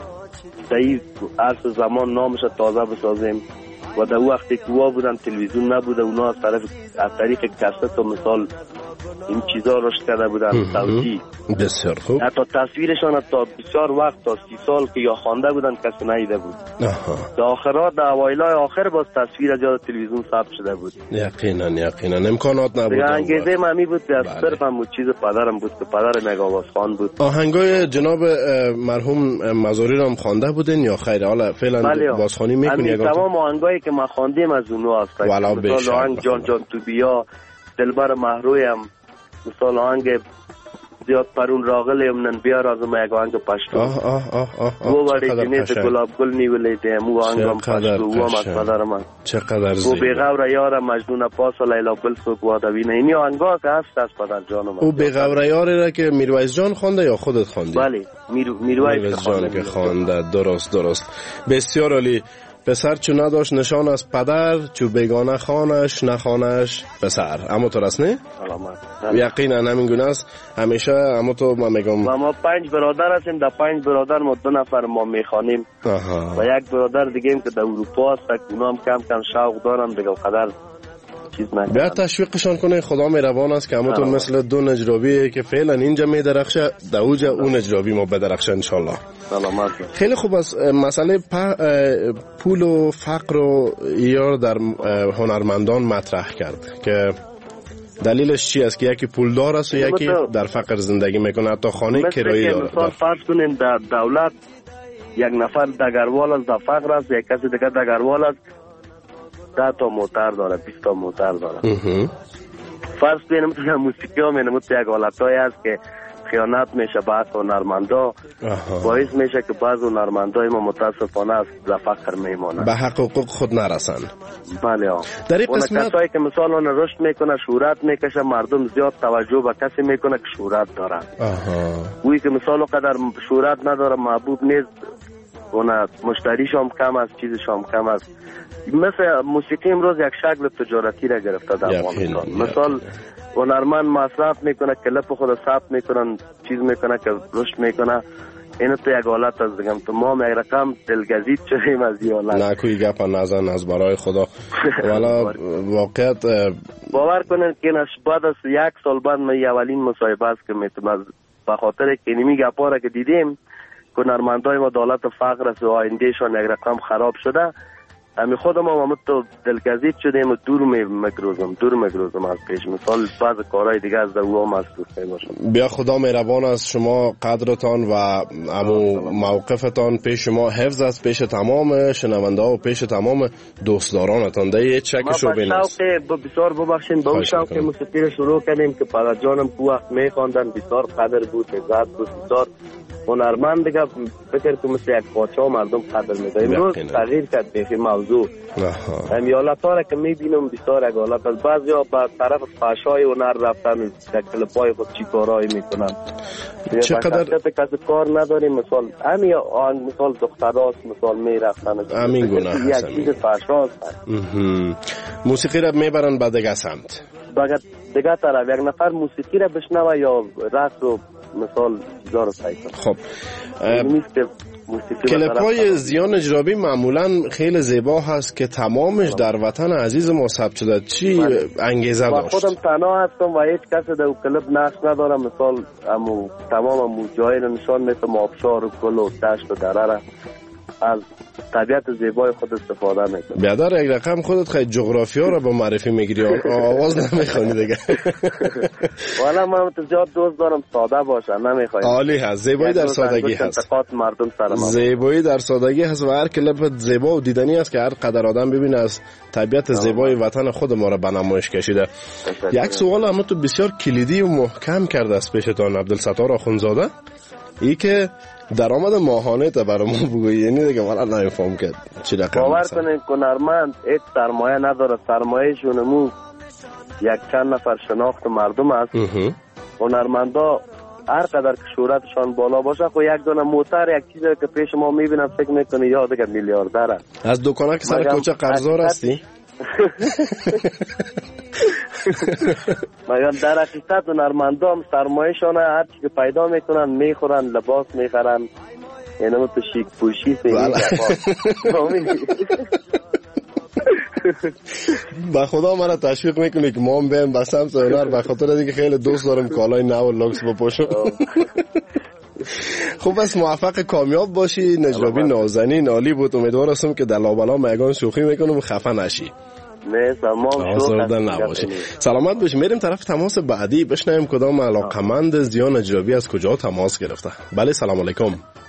صحیح عرص زمان نامش تازه بسازیم و در وقتی که وا بودن تلویزیون نبوده، اونا از طرف از طریق کست و مثال این چیزا رشد کرده بودن صوتی. بسیار خوب. حتی تصویرشان تا بسیار وقت تا سی سال که یا خوانده بودن کسی ندیده بود. در آخرات در اوایلای آخر باز تصویر از یاد تلویزیون ثبت شده بود. یقینا یقینا امکانات نبود. انگیزه من بود که صرف هم چیز پدرم بود که پدر نگاواز خان بود. آهنگای جناب مرحوم مزاری رو هم خوانده بودین یا خیر؟ حالا فعلا بازخوانی میکنی؟ تمام آهنگایی که ما خواندیم از اونها هست. مثلا آهنگ جان جان تو بیا، دلبر محرویم، مثال آهنگ زیاد پرون راغلیم نن بیار از ما یک آهنگ پشتو. آه آه آه آه و ولی جنیت گلاب گل نیولیدم و آهنگم پشتو و از پدر من چقدر زیبا. و بیغور یار مجنون پاس و لیلا بل سوک وادوی نه. اینی آهنگا که هست از پدر جان من. او بیغور یاری را که میرویس جان خوانده یا خودت خواندی؟ بله میرویس جان که خوانده. درست درست. بسیار عالی. پسر چو نداشت نشان از پدر، چو بیگانه خانش نخانش پسر. اما تو راست نه؟ یقینا همین گونه است همیشه. اما تو ما میگم و ما پنج برادر هستیم، در پنج برادر ما دو نفر ما میخوانیم و یک برادر دیگه ایم که در اروپا هست، اونا هم کم کم شوق دارن دیگه قدر چیز نکنن. بیا تشویقشان کنه. خدا مهربان است که همتون مثل دو نجرابی که فعلا اینجا میدرخشه در اوج اون نجرابی ما بدرخشه ان شاء الله. سلامت. خیلی خوب است. مسئله پول و فقر و یار در هنرمندان مطرح کرد که دلیلش چی است که یکی پولدار است و یکی در فقر زندگی میکنه، حتی خانه کرایه داره. مثلا فرض کنین در دولت یک نفر دگروال است، در فقر است، یک کسی دیگه دگروال است ده تا موتر داره، بیست تا موتر داره. فرض کنیم تو موسیقی ها مینمود یک حالتایی هست که خیانت میشه بعض هنرمندا، باعث میشه که بعض هنرمندای ما متاسفانه از فقر میمونن، به حق حقوق خود نرسن. بله ها. در این قسمت کسایی که مثلا اون رشد میکنه، شهرت میکشه، مردم زیاد توجه به کسی میکنه که شهرت داره. آها. وی که مثلا قدر شهرت نداره، محبوب نیست، اون مشتریش هم کم است، چیزش هم کم است. مثل موسیقی امروز یک شکل تجارتی را گرفته در افغانستان. مثلا هنرمند مصرف میکنه، کلپ خود ثبت میکنن، چیز میکنه که رشد میکنه. اینو تو یک حالت از دیگم تو ما یک رقم دلگزید شدیم از این حالت. نه کوئی گپا نزن از برای خدا. والا واقعیت باور کنین که بعد از یک سال بعد من اولین مصاحبه است که میتونم به خاطر که اینمی گپا را که دیدیم که هنرمندای ما دولت فقر است و آیندهشان یک رقم خراب شده، امی خودم هم تو دلگزید شدیم و دور میگروزم دور میگروزم از پیش. مثال بعض کارهای دیگه از او هم مصروف میباشم. بیا خدا مهربان از شما، قدرتان و امو موقفتان پیش شما حفظ است، پیش تمام شنونده ها و پیش تمام دوستدارانتان. ده یه چک شو بین است. ما بسیار ببخشین با اون شوق موسیقی رو شروع کردیم که پدر جانم کو وقت میخواندن، بسیار قدر بود، عزت بود، بسیار هنرمند دیگه فکر که مثل یک پادشاه مردم قدر میده. امروز تغییر کرد بیخی موضوع. امی حالتها را که میبینم بسیار یک حالت از بعضی ها به طرف فحشای هنر رفتن، در کلپای خود چی کارهایی میکنن. چقدر کسی کار نداریم، مثال همین آن مثال دختراست، مثال میرفتن همین گناه هست، یک چیز فحشاست. موسیقی را میبرن به دیگه سمت، به دیگه طرف یک نفر موسیقی را بشنوه یا رقص رو مثال چیزا رو سعی کنه. خب کلپای زیان اجرابی معمولا خیلی زیبا هست که تمامش در وطن عزیز ما ثبت شده. چی انگیزه داشت؟ خودم تنها هستم و هیچ کسی در کلپ نقش ندارم. مثال امو تمام امو جایی رو نشان میتم، آبشار و گل و دشت و دره از طبیعت زیبای خود استفاده میکنم. بیادر یک رقم خودت خیلی جغرافیا رو به معرفی میگیری، آواز نمیخوانی دیگه. والا من زیاد دوست دارم ساده باشه، نمیخوام. عالی هست، زیبایی در سادگی هست. مردم سر زیبایی در سادگی هست و هر کلپ زیبا و دیدنی است که هر قدر آدم ببینه از طبیعت زیبای وطن خود ما را به نمایش کشیده. یک سوال اما تو بسیار کلیدی و محکم کرده است پیشتان عبدالستار آخوندزاده، ای که درآمد ماهانه تا برای ما بگویی، یعنی دیگه والا نمیفهم که چی رقم. باور کنین هنرمند هیچ سرمایه نداره، سرمایه شونمو یک چند نفر شناخت مردم است. هنرمندا هر قدر که شهرتشان بالا باشه خو یک دونه موتر یک چیزی که پیش ما میبینم فکر میکنه یا دیگه میلیاردره. از دکانه که سر کوچه قرضدار هستی؟ مگر در حقیقت هنرمندا هم سرمایه‌شان هر چی که پیدا میکنن میخورن، لباس میخرن، یعنی تو شیک پوشی با خدا مرا تشویق میکنه که ما هم بیم به سمت هنر، به خاطر دیگه خیلی دوست دارم کالای نو و لوکس بپوشم. خوب است، موفق کامیاب باشی. نجرابی نازنین عالی بود، امیدوار هستم که در لابلا میگان شوخی میکنم خفه نشی. نه تمام شد. سلامت باشی. میریم طرف تماس بعدی، بشنویم کدام علاقمند زیان اجرابی از کجا تماس گرفته. بله سلام علیکم.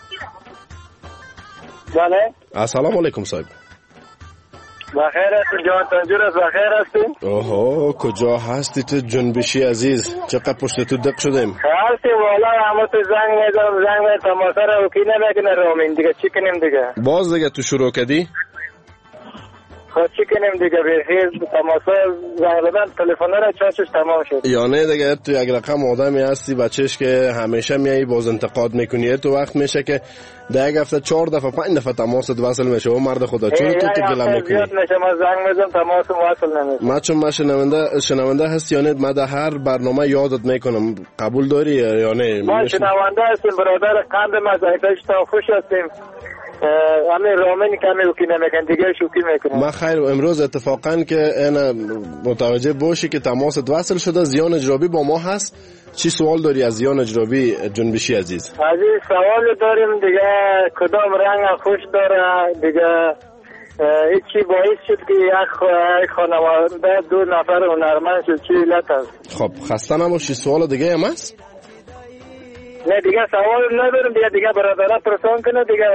بله السلام علیکم صاحب. بخیر هستین جان تنجور است، بخیر هستین؟ اوه کجا هستی تو جنبشی عزیز؟ چقدر پشت تو دق شدیم؟ هستی والا همه تو زنگ میدم زنگ میدم تماسه رو کی نمیکنه رومین دیگه، چی کنیم دیگه؟ باز دیگه تو شروع کردی؟ خب چی کنیم دیگه، بخیر تماسه زنگ دادن تلفن را چاشش تمام شد. یا نه دیگه تو یک رقم آدمی هستی بچهش که همیشه میایی باز انتقاد میکنی، تو وقت میشه که در یک هفته چهار دفعه پنج دفعه تماست وصل میشه و مرد خدا چون تو تو گله میکنی. زیاد میشه ما زنگ میزنم تماس وصل نمیشه. ما چون ما شنونده شنونده هستی یا نه، ما در هر برنامه یادت میکنم، قبول داری یا نه؟ ما شنونده هستیم برادر قند ما زایدش تا خوش هستیم. همه رامین کمی وکی نمیکن دیگه شوکی میکنم. ما خیر امروز اتفاقا که اینا متوجه باشی که تماست وصل شده. زیان اجرابی با ما هست. چی سوال داری از زیان اجرابی جنبشی عزیز؟ عزیز سوال داریم دیگه، کدام رنگ خوش داره دیگه، چی باعث شد که یک خانواده دو نفر هنرمند شد، چی علت است؟ خب خسته نباشی. سوال دیگه هم هست؟ نه دیگه سوال ندارم دیگه، دیگه برادرها پرسان کنه دیگه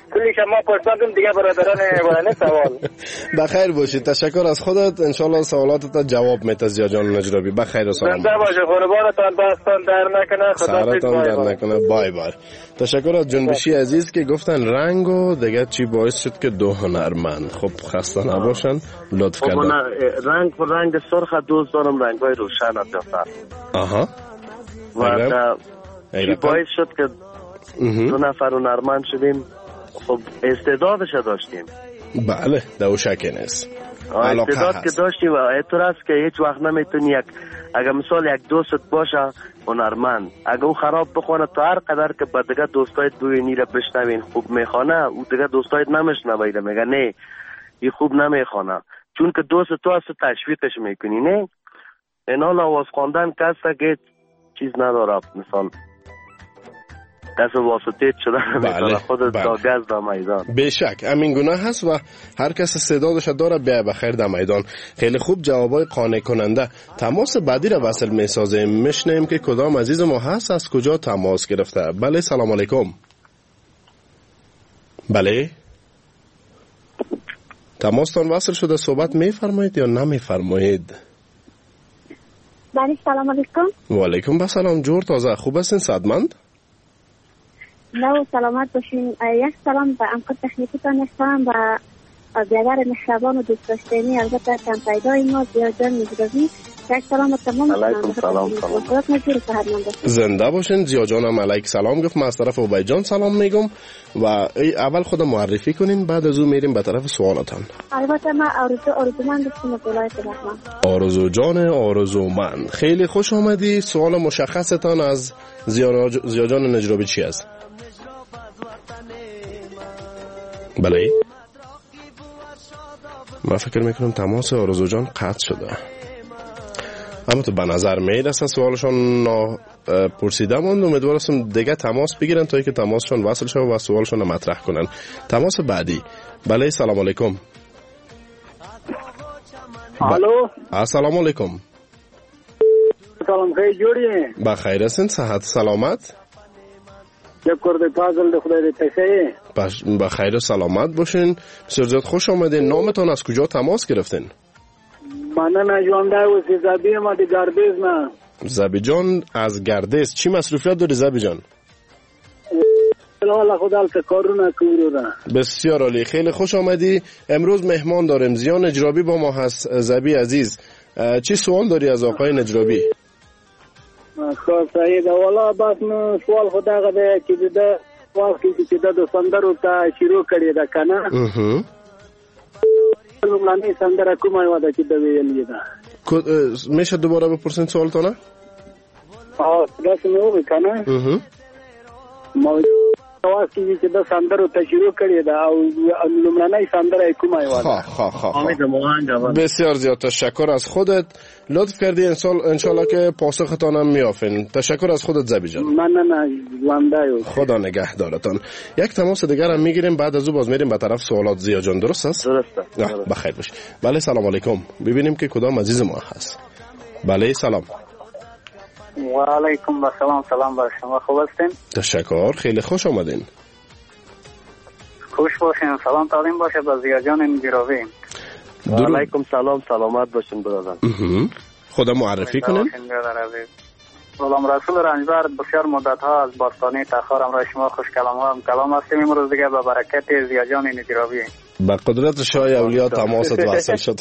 کلیش ما پرسیدم دیگه برادران ولنه سوال. بخیر باشید. تشکر از خودت. ان شاء الله سوالاتت جواب میده زیا جان نجرابی. بخیر و سلام. زنده باشه. قربانتان دستان در نکنه. خدا سرتان در نکنه. بای بای. تشکر از جنبشی عزیز که گفتن رنگ و دیگه چی باعث شد که دو هنرمند خب خسته نباشن. لطف کردن. رنگ و رنگ سرخ دوست دارم رنگای روشن از جفت. آها. و چی باعث شد که دو نفر هنرمند شدیم. خب استعدادش داشتیم. بله دو شک نیست. استعداد که داشتیم و اعتراض که هیچ وقت نمیتونی یک اگر مثال یک دوست باشه هنرمند اگر او خراب بخونه تو هر قدر که با دیگه دوستایت ببینی را بشنوین خوب میخونه او دیگه دوستایت نمیشنویده میگه نه این خوب نمیخونه چون که دوست تو هست تشویقش میکنی نه این حال آواز خواندن کسا که چیز نداره مثال کس واسطه شدن بله، خود بله. داگز در میدان بشک همین گناه هست و هر کس استعدادش داره بیا بخیر در میدان. خیلی خوب جوابای قانع کننده. تماس بعدی را وصل میسازیم. میشنیم که کدام عزیز ما هست از کجا تماس گرفته. بله سلام علیکم. بله تماستان وصل شده. صحبت میفرمایید یا نمیفرمایید؟ بله سلام علیکم. و علیکم السلام. جور تازه خوب هستین صدمند؟ نه و سلامت باشین. یک سلام به امکان تکنیکتان هستم و بیادر مهربان و دوست داشتنی البته کم پیدای ما زیا جان نجرابی. یک سلام و تمام علیکم سلام سلام. زنده باشین. زیا جانم علیک سلام گفت. من از طرف عبید جان سلام میگم و اول خود معرفی کنین بعد از اون میریم به طرف سوالاتان. البته من آرزو آرزومند هستم از ولایت بهمان. آرزو جان آرزومند خیلی خوش آمدی. سوال مشخصتان از زیا جان نجرابی چی است؟ بله من فکر میکنم تماس آرزو جان قطع شده اما تو به نظر میرسه سوالشان پرسیده ماند. امیدوارم دیگه تماس بگیرن تا اینکه تماسشان وصل شد و سوالشان مطرح کنن. تماس بعدی. بله سلام علیکم. الو السلام علیکم. سلام خیلی جوری بخیر هستین صحت سلامت؟ یک کرده تازل ده خدای تشه باش بخیر و سلامت باشین. بسیار زیاد خوش آمدین. نامتان از کجا تماس گرفتین؟ من نجوانده و سی زبی ما دی گردیز نه. زبی جان از گردیز چی مصروفیت داری زبی جان؟ الله خدا التکارو نکورو ده. بسیار عالی. خیلی خوش آمدی. امروز مهمان داریم. زیا نجرابی با ما هست. زبی عزیز چی سوال داری از آقای نجرابی؟ خب سعید والا بس نو سوال خدا غده چې د واقعي چې د سندرو ته شروع کړی دا کنه اها لومړنی سندره کومه و ده چې د ویلې ده میشه دوباره بپرسین سوالتونه؟ اه داسې نو کنه اها ما واقعي چې د سندرو ته شروع کړی دا او لومړنی سندره کومه و ده. خا خا خا بسیار زیاد تشکر از خودت. لطف کردی ان شاء الله که پاسختان هم میافین. تشکر از خودت زبی جان. من نه نه زنده خدا نگهدارتان. یک تماس دیگر هم میگیریم بعد از اون باز میریم به طرف سوالات. زیا جان درست است؟ درسته. بخیر باش. بله سلام علیکم. ببینیم که کدام عزیز ما هست. بله سلام. و علیکم السلام. سلام بر شما. خوب هستین؟ تشکر. خیلی خوش آمدین. خوش باشین. سلام تعلیم باشه به زیا جان نجرابی. و علیکم سلام سلامت باشین برادر. خدا معرفی کنین. غلام رسول رنجبر بسیار مدت ها از باستانی تخار امرای شما خوش کلام هم کلام هستیم. امروز دیگه به برکت زیا جان نجرابی به قدرت شاه اولیاء تماست وصل شد.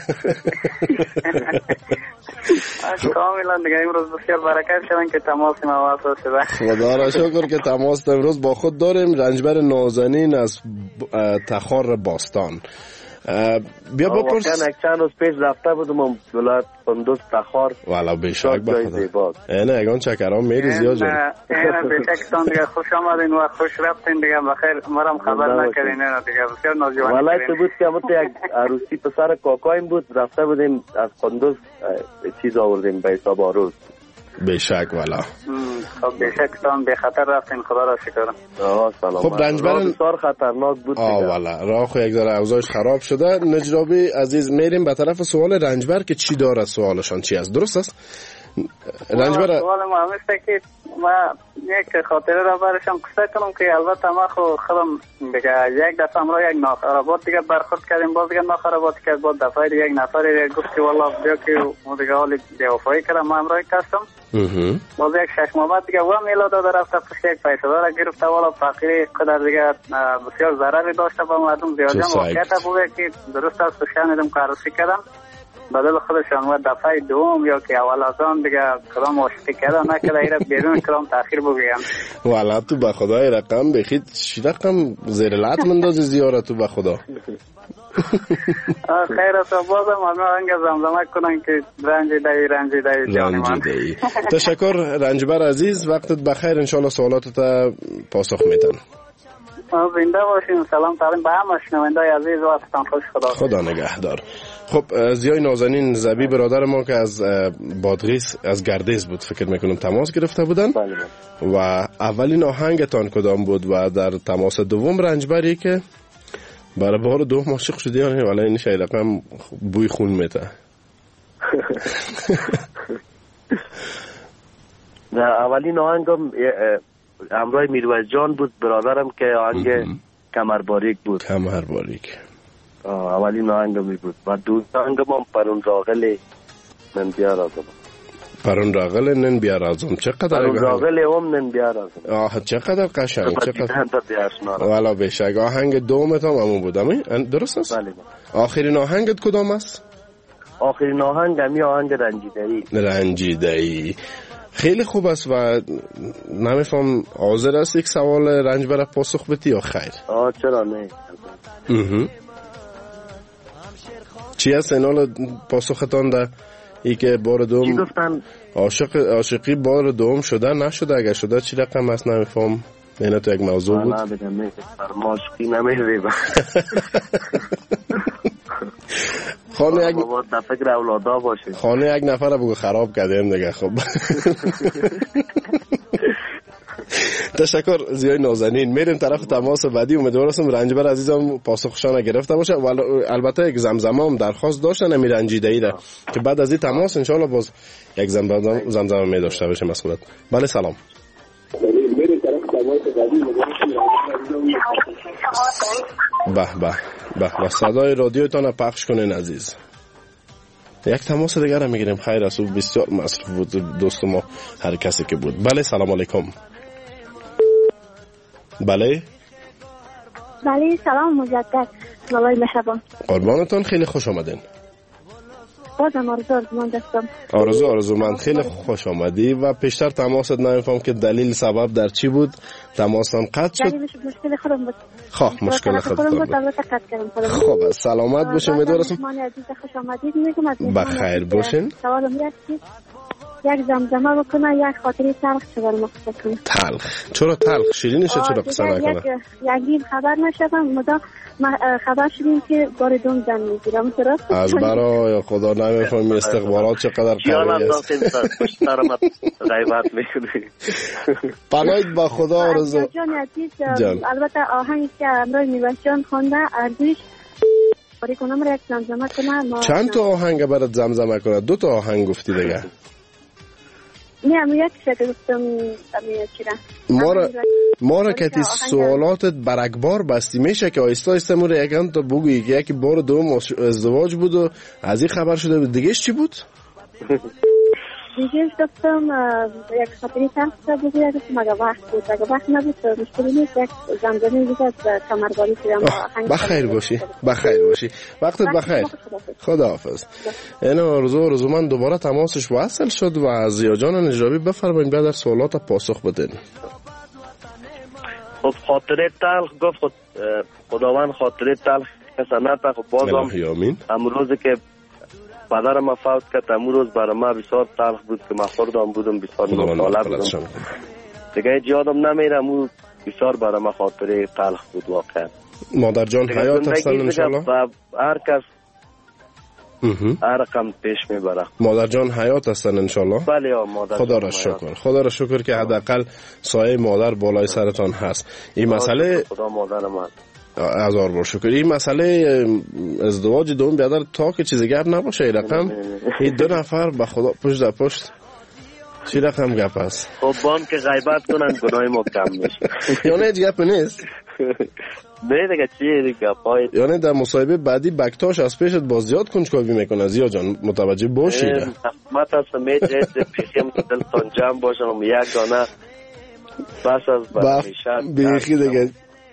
کاملا دیگه امروز بسیار برکت شدن که تماس ما وصل شده. خدا را شکر که تماس امروز با خود داریم. رنجبر نازنین از تخار باستان. بیا بپرس. واقعا یک چند روز پیش رفته بودم ولایت قندوز تخار. والا بیشک بخدا. اینه اگان چکرام میری زیا جان. اینه بیشکتان دیگه خوش آمدین و خوش رفتین دیگه بخیر. مرم خبر نکردین اینه دیگه بسیار نوجوانی. ولایت بود که همون یک عروسی پسر کاکایم بود رفته بودیم از قندوز چیز آوردیم به حساب آروز. بیشک والا. خب بیشکتان به خطر رفتین خدا را شکر. آه سلام. خب رنجبر بسیار خطرناک بود. آه والا راه خو یک ذره اوضاعش خراب شده. نجرابی عزیز میریم به طرف سوال رنجبر که چی داره سوالشان چی است. درست است؟ رنجبر سوال ما همیشه که ما یک خاطره را برشان قصه کنم که البته ما خو خودم دیگه یک دفعه امروز یک ناخرابات دیگه برخورد کردیم، باز دیگه ناخرابات کرد، باز دفعه دیگه یک نفر دیگه گفت که والله بیا که ما دیگه حال بی‌وفایی کردم، ما امروز کستم باز یک شش ماه بعد دیگه و میلا داده رفته پشت یک پیسه داره گرفته، والا فقیری قدر دیگه بسیار ضرری داشته با مردم زیادی. واقعیت بوده که درست است شنیدم که عروسی کردم بدل خودشان و دفعه دوم یا که اول از آن دیگه کدام عاشقی کردن نکرده ایره بیرون کدام تاخیر بگویم. والا تو به خدای رقم بخید چی رقم زیر لعت مندازی زیارت تو به خدا. خیر است بازم همه هنگ زمزمه کنن که رنجی دهی رنجی دهی جانی من. تشکر رنجبر عزیز، وقتت بخیر، انشالله سوالاتت پاسخ میتن. زنده باشین. سلام تعلیم به همه شنوندای عزیز و وقتتان خوش. خدا خدا نگهدار. خب زیای نازنین زبی برادر ما که از بادغیس از گردیز بود فکر میکنم تماس گرفته بودن و اولین آهنگتان کدام بود و در تماس دوم رنجبری که برای بار دوم عاشق شدی یا نه؟ ولی این شاید رقم بوی خون میته. اولین آهنگم همراه میرویس جان بود برادرم که آهنگ کمر باریک بود. کمر باریک اولین آهنگمی بود و دوست آهنگم هم پرون راغل نن بیا رازم. پرون راغل نن بیا رازم چقدر پرون راغل هم نن بیا رازم. آه چقدر قشنگ، چقدر والا بشک. آهنگ دومت هم همون بود امی درست است؟ بله. آخرین آهنگت کدام است؟ آخرین آهنگ همی آهنگ رنجیده‌ای. رنجیده‌ای خیلی خوب است و نمیفهم حاضر است یک سوال رنجبر پاسخ بدی یا خیر؟ آه چرا نه. چی است اینال پاسختان ده ای که بار دوم چی گفتن؟ عاشق عاشقی بار دوم شده نشده؟ اگر شده چی رقم است نمیفهم. اینا تو یک موضوع بود. نه بگم نه فرماشقی نمیره. خانه یک در فکر اولادا باشه. خانه یک نفر بگو خراب کردیم دیگه. خب تشکر زیای نازنین. میریم طرف تماس بعدی. امیدوارم رنجبر عزیزم پاسخشان گرفته باشه و البته یک زمزمه هم درخواست داشتن امی رنجیده‌ای ده که بعد از این تماس ان شاء الله باز یک زمزمه زمزمه می داشته باشه مسئولیت. بله سلام. به به به به صدای رادیوتان پخش کنین عزیز. یک تماس دیگر هم میگیریم. خیر است و بسیار مصرف بود دوست ما هر کسی که بود. بله سلام علیکم. بله بله سلام مجدد. والله مهربان. قربانتون خیلی خوش آمدین. بازم آرزو آرزومند هستم. آرزو آرزومند خیلی خوش آمدی و پیشتر تماست نمیفهم که دلیل سبب در چی بود تماسم قطع شد. دلیلش مشکل خودم بود. خواه مشکل خودم بود. خب سلامت باشین. امیدوارم مهمان عزیز خوش آمدید میگم از بخیر باشین. سوالم میاد یک زمزمه بکنه یک خاطری تلخ چه برام قصه کنه. تلخ چرا تلخ؟ شیرینش چرا قصه نکنه؟ یک یک خبر نشدم مدا خبر شدیم که بار دوم زن میگیرم درست؟ از برای خدا نمیفهمم استخبارات چقدر قوی است. غیبت میکنی. پناهید با خدا آرزو جان عزیز. البته آهنگی که امروز میرویس جان خونده ارزش باری کنم را یک زمزمه کنم. چند تا آهنگ برات زمزمه کنه؟ دو تا آهنگ گفتی دیگه. نه اما یک شده گفتم ما را ما را که سوالاتت برگبار بستی میشه که آیسته آیسته مورد یکم تا بگویی که یکی بار دوم ازدواج بود و از این خبر شده بود. دیگهش چی بود؟ دیگهش گفتم یک خاطری تخت بود یا گفتم اگه وقت بود اگه وقت نبود مشکلی نیست یک زمزمه بود از کمرباری شدم. بخیر باشی بخیر باشی وقتت بخیر. خداحافظ. این آرزو آرزو من دوباره تماسش وصل شد و از زیا جان نجابی بفرمایید بعد در سوالات پاسخ بدین. خب خاطره تلخ گفت خداوند خاطره تلخ کسا نتا. خب بازم امروزی که پدرم فوت کرد امروز برای ما بسیار تلخ بود که من خوردم بودم بسیار نوساله بودم دیگه هیچ یادم نمیرم. او بسیار برای ما خاطره تلخ بود واقعا. مادر جان حیات هستن انشالله؟ هر کس هر رقم پیش میبره. مادر جان حیات هستن انشالله؟ بله یا مادر. خدا را شکر خدا را شکر که حداقل سایه مادر بالای سرتان هست. این مسئله خدا مادرم هست. هزار بار شکر. این مسئله ازدواج دوم بیادر تا که چیزی گپ نباشه این رقم این دو نفر به خدا پشت در پشت چی رقم گپ است؟ خب با هم که غیبت کنن گناه ما کم میشه. یعنی هیچ گپ نیست؟ نه دیگه چیه دیگه پای. یعنی در مصاحبه بعدی بکتاش از پیشت باز زیاد کنجکاوی میکنه زیاد جان متوجه باشی. من تا سمیت پیشم دلتان جمع باشم یک دانه بس از برمیشن بیخی دیگه.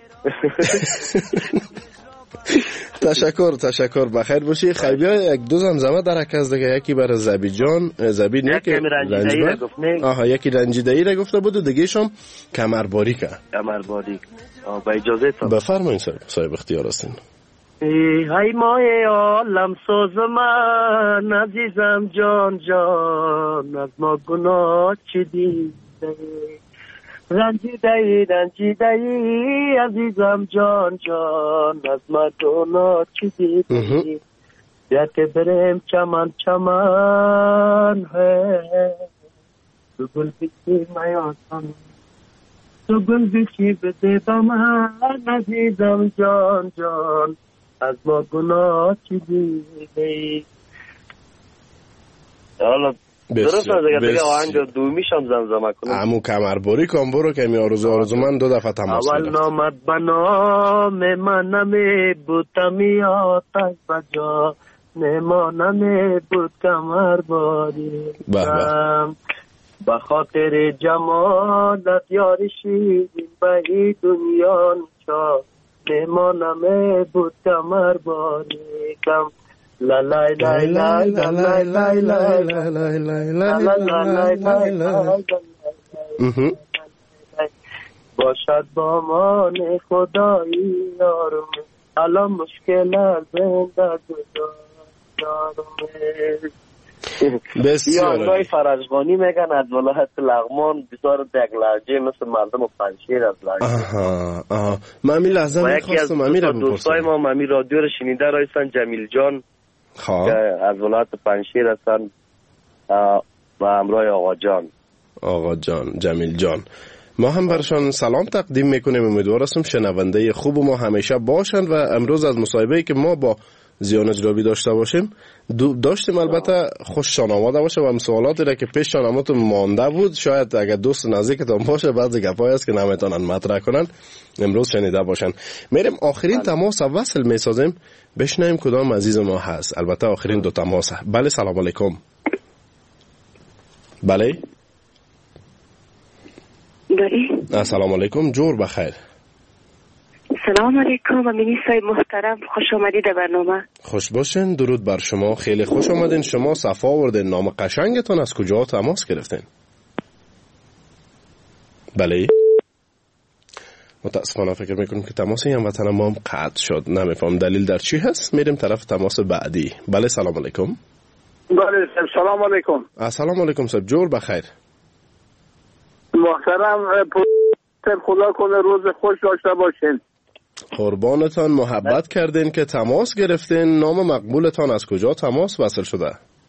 تشکر تشکر بخیر باشی. خیبیا یک دو زمزمه درک از دیگه، یکی برای زبی جان زبی نه که رنجیده‌ای را گفت نه. آها یکی رنجیده‌ای را گفته بود و دیگه شم کمرباری که کمرباری. آه با اجازه تا بفرمایید صاحب صاحب اختیار هستین. ای های مای عالم ساز من عزیزم جان جان از ما گناه چی دیده رنجیده‌ای رنجیده‌ای عزیزم جان جان از ما گناه چی دیده یا که بریم چمن چمن ہے تو گل بیشی میاسم تو گل بیشی بده با من عزیزم جان جان از ما گناه چی دیده. حالا درست است اگر دیگه آهنگ دومیش هم زمزمه کنم. عمو کمرباری کن برو که می آرزو آرزو من دو دفعه تماس اول نامت بنام من نمی بودمی آتش بجا نما نمی بود کمرباری به خاطر جمالت یاری شیرین به ای دنیا نچا نما نمی بود کمرباری کم لا لا لا لا لا لا لا لا لا باشد با مان خدایی یارم الان مشکل از زنده بسیار یارگاه فرجغانی میگن از ولایت لغمان بسیار دیگ لحجه مثل مردم پنشیر از لحجه. آها آها من امی لحظه میخواستم امی را بپرسم. دوستای ما امی رادیو رو شنیده رایستن جمیل جان خواه که از ولایت پنشیر هستن و همراه آقا جان آقا جان جمیل جان ما هم برشان سلام تقدیم میکنیم. امیدوار هستم شنونده خوب ما همیشه باشند و امروز از مصاحبه‌ای که ما با زیان اجرابی داشته باشیم داشتیم البته خوششان آماده باشه و هم سوالاتی را که پیششان همتون مانده بود شاید اگر دوست نزدیکتان باشه بعضی گپایی است که نمیتونن مطرح کنن امروز شنیده باشن. میریم آخرین تماس وصل میسازیم بشنویم کدام عزیز ما هست. البته آخرین دو تماس. بله سلام علیکم. بله بله سلام علیکم جور بخیر. سلام علیکم امینی صاحب محترم خوش آمدید در برنامه. خوش باشین. درود بر شما. خیلی خوش آمدین. شما صفا آوردین. نام قشنگتون از کجا تماس گرفتین؟ بله متاسفانه فکر میکنم که تماس این وطن ما هم قطع شد. نمیفهم دلیل در چی هست. میریم طرف تماس بعدی. بله سلام علیکم. بله سلام علیکم. السلام علیکم صاحب جور بخیر. محترم خدا کنه روز خوش داشته باشین. قربانتان محبت کردین که تماس گرفتین. نام مقبولتان از کجا تماس وصل شده؟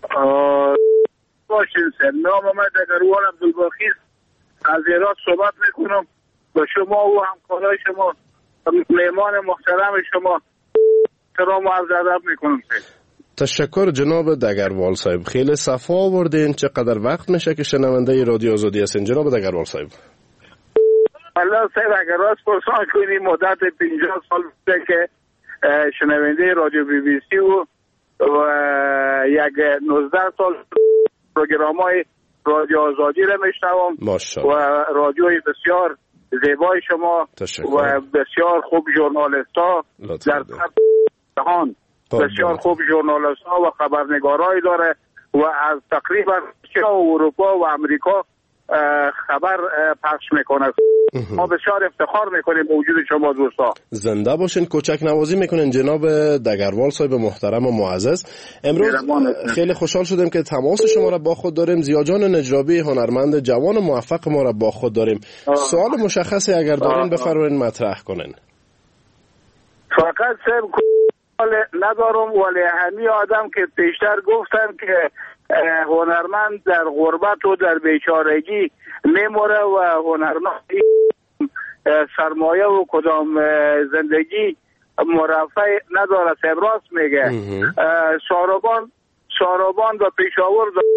باشین سر نام من دگروان عبدالباقی از ایران صحبت میکنم با شما و همکارای شما مهمان محترم شما احترام و عرض ادب میکنم. تشکر جناب دگروال صاحب. خیلی صفا آوردین. چقدر وقت میشه که شنونده رادیو آزادی هستین جناب دگروال صاحب؟ الله صاحب اگر راست پرسان کنی مدت پنجاه سال بوده که شنونده رادیو بی بی سی و, و یک نوزده سال پروگرام های رادیو آزادی را میشنوم و رادیوی بسیار زیبای شما تشکر. و بسیار خوب ژورنالیست ها در جهان بسیار خوب ژورنالیست ها و خبرنگارای داره و از تقریبا اروپا و امریکا خبر پخش میکنه. ما بسیار افتخار میکنیم به وجود شما دوستا. زنده باشین. کوچک نوازی میکنین جناب دگروال صاحب محترم و معزز. امروز خیلی خوشحال شدیم که تماس شما را با خود داریم. زیاجان نجرابی هنرمند جوان و موفق ما را با خود داریم. سوال مشخصی اگر دارین بفرمایید مطرح کنین. فقط سب ندارم ولی همین آدم که پیشتر گفتن که هنرمند در غربت و در بیچارگی میموره و هنرمند سرمایه و کدام زندگی مرفع نداره. سبراس میگه ساربان ساربان و پیشاور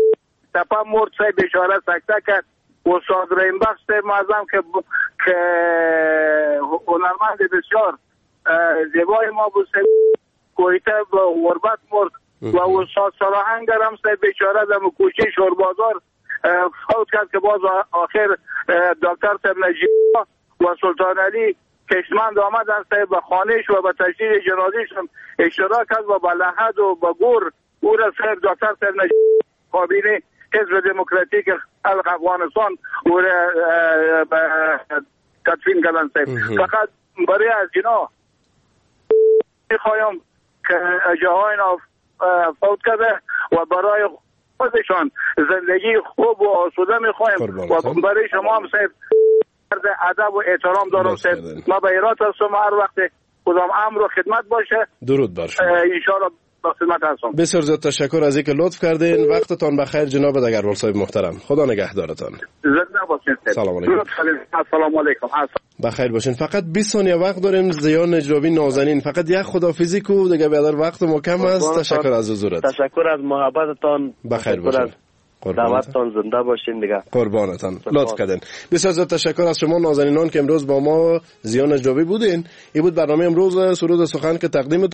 تپه مرد سای بیچاره سکته کرد. استاد رحیم بخش معظم که که هنرمند بسیار زیبای ما بود کویته به غربت مرد و استاد صلاحنگر هم سای بیچاره در کوچه شوربازار فوت کرد که باز آخر دکتر صاحب نجیب و سلطان علی کشمند آمدن به خانهش و به تجدید جنازهش اشتراک کرد و به لحد و به گور او را صاحب دکتر صاحب نجیب کابینه حزب دموکراتیک خلق افغانستان او را تدفین کردن صاحب. فقط برای از اینا میخوایم که جهان فوت کرده و برای خودشان زندگی خوب و آسوده میخوایم و برای شما هم صاحب ادب و احترام دارم صاحب. ما به ایراد هستم هر وقت خدام امر و خدمت باشه. درود بر شما. انشاءالله با خدمت هستم. بسیار زیاد تشکر از اینکه لطف کردین. وقتتان بخیر جناب دگربال صاحب محترم. خدا نگهدارتان. زنده باشین. سلام علیکم. السلام علیکم. بخیر باشین. فقط بیست ثانیه وقت داریم. زیا نجرابی نازنین فقط یک خدافیزی کو دیگه بیادر وقت ما کم است. تشکر از حضورت. تشکر از محبتتان. بخیر باشین. دعوتتان زنده باشین دیگه. قربانتان. لطف کردین. بسیار زیاد تشکر از شما نازنینان که امروز با ما زیا نجرابی بودین. این بود برنامه امروز سرود سخن که تقدیم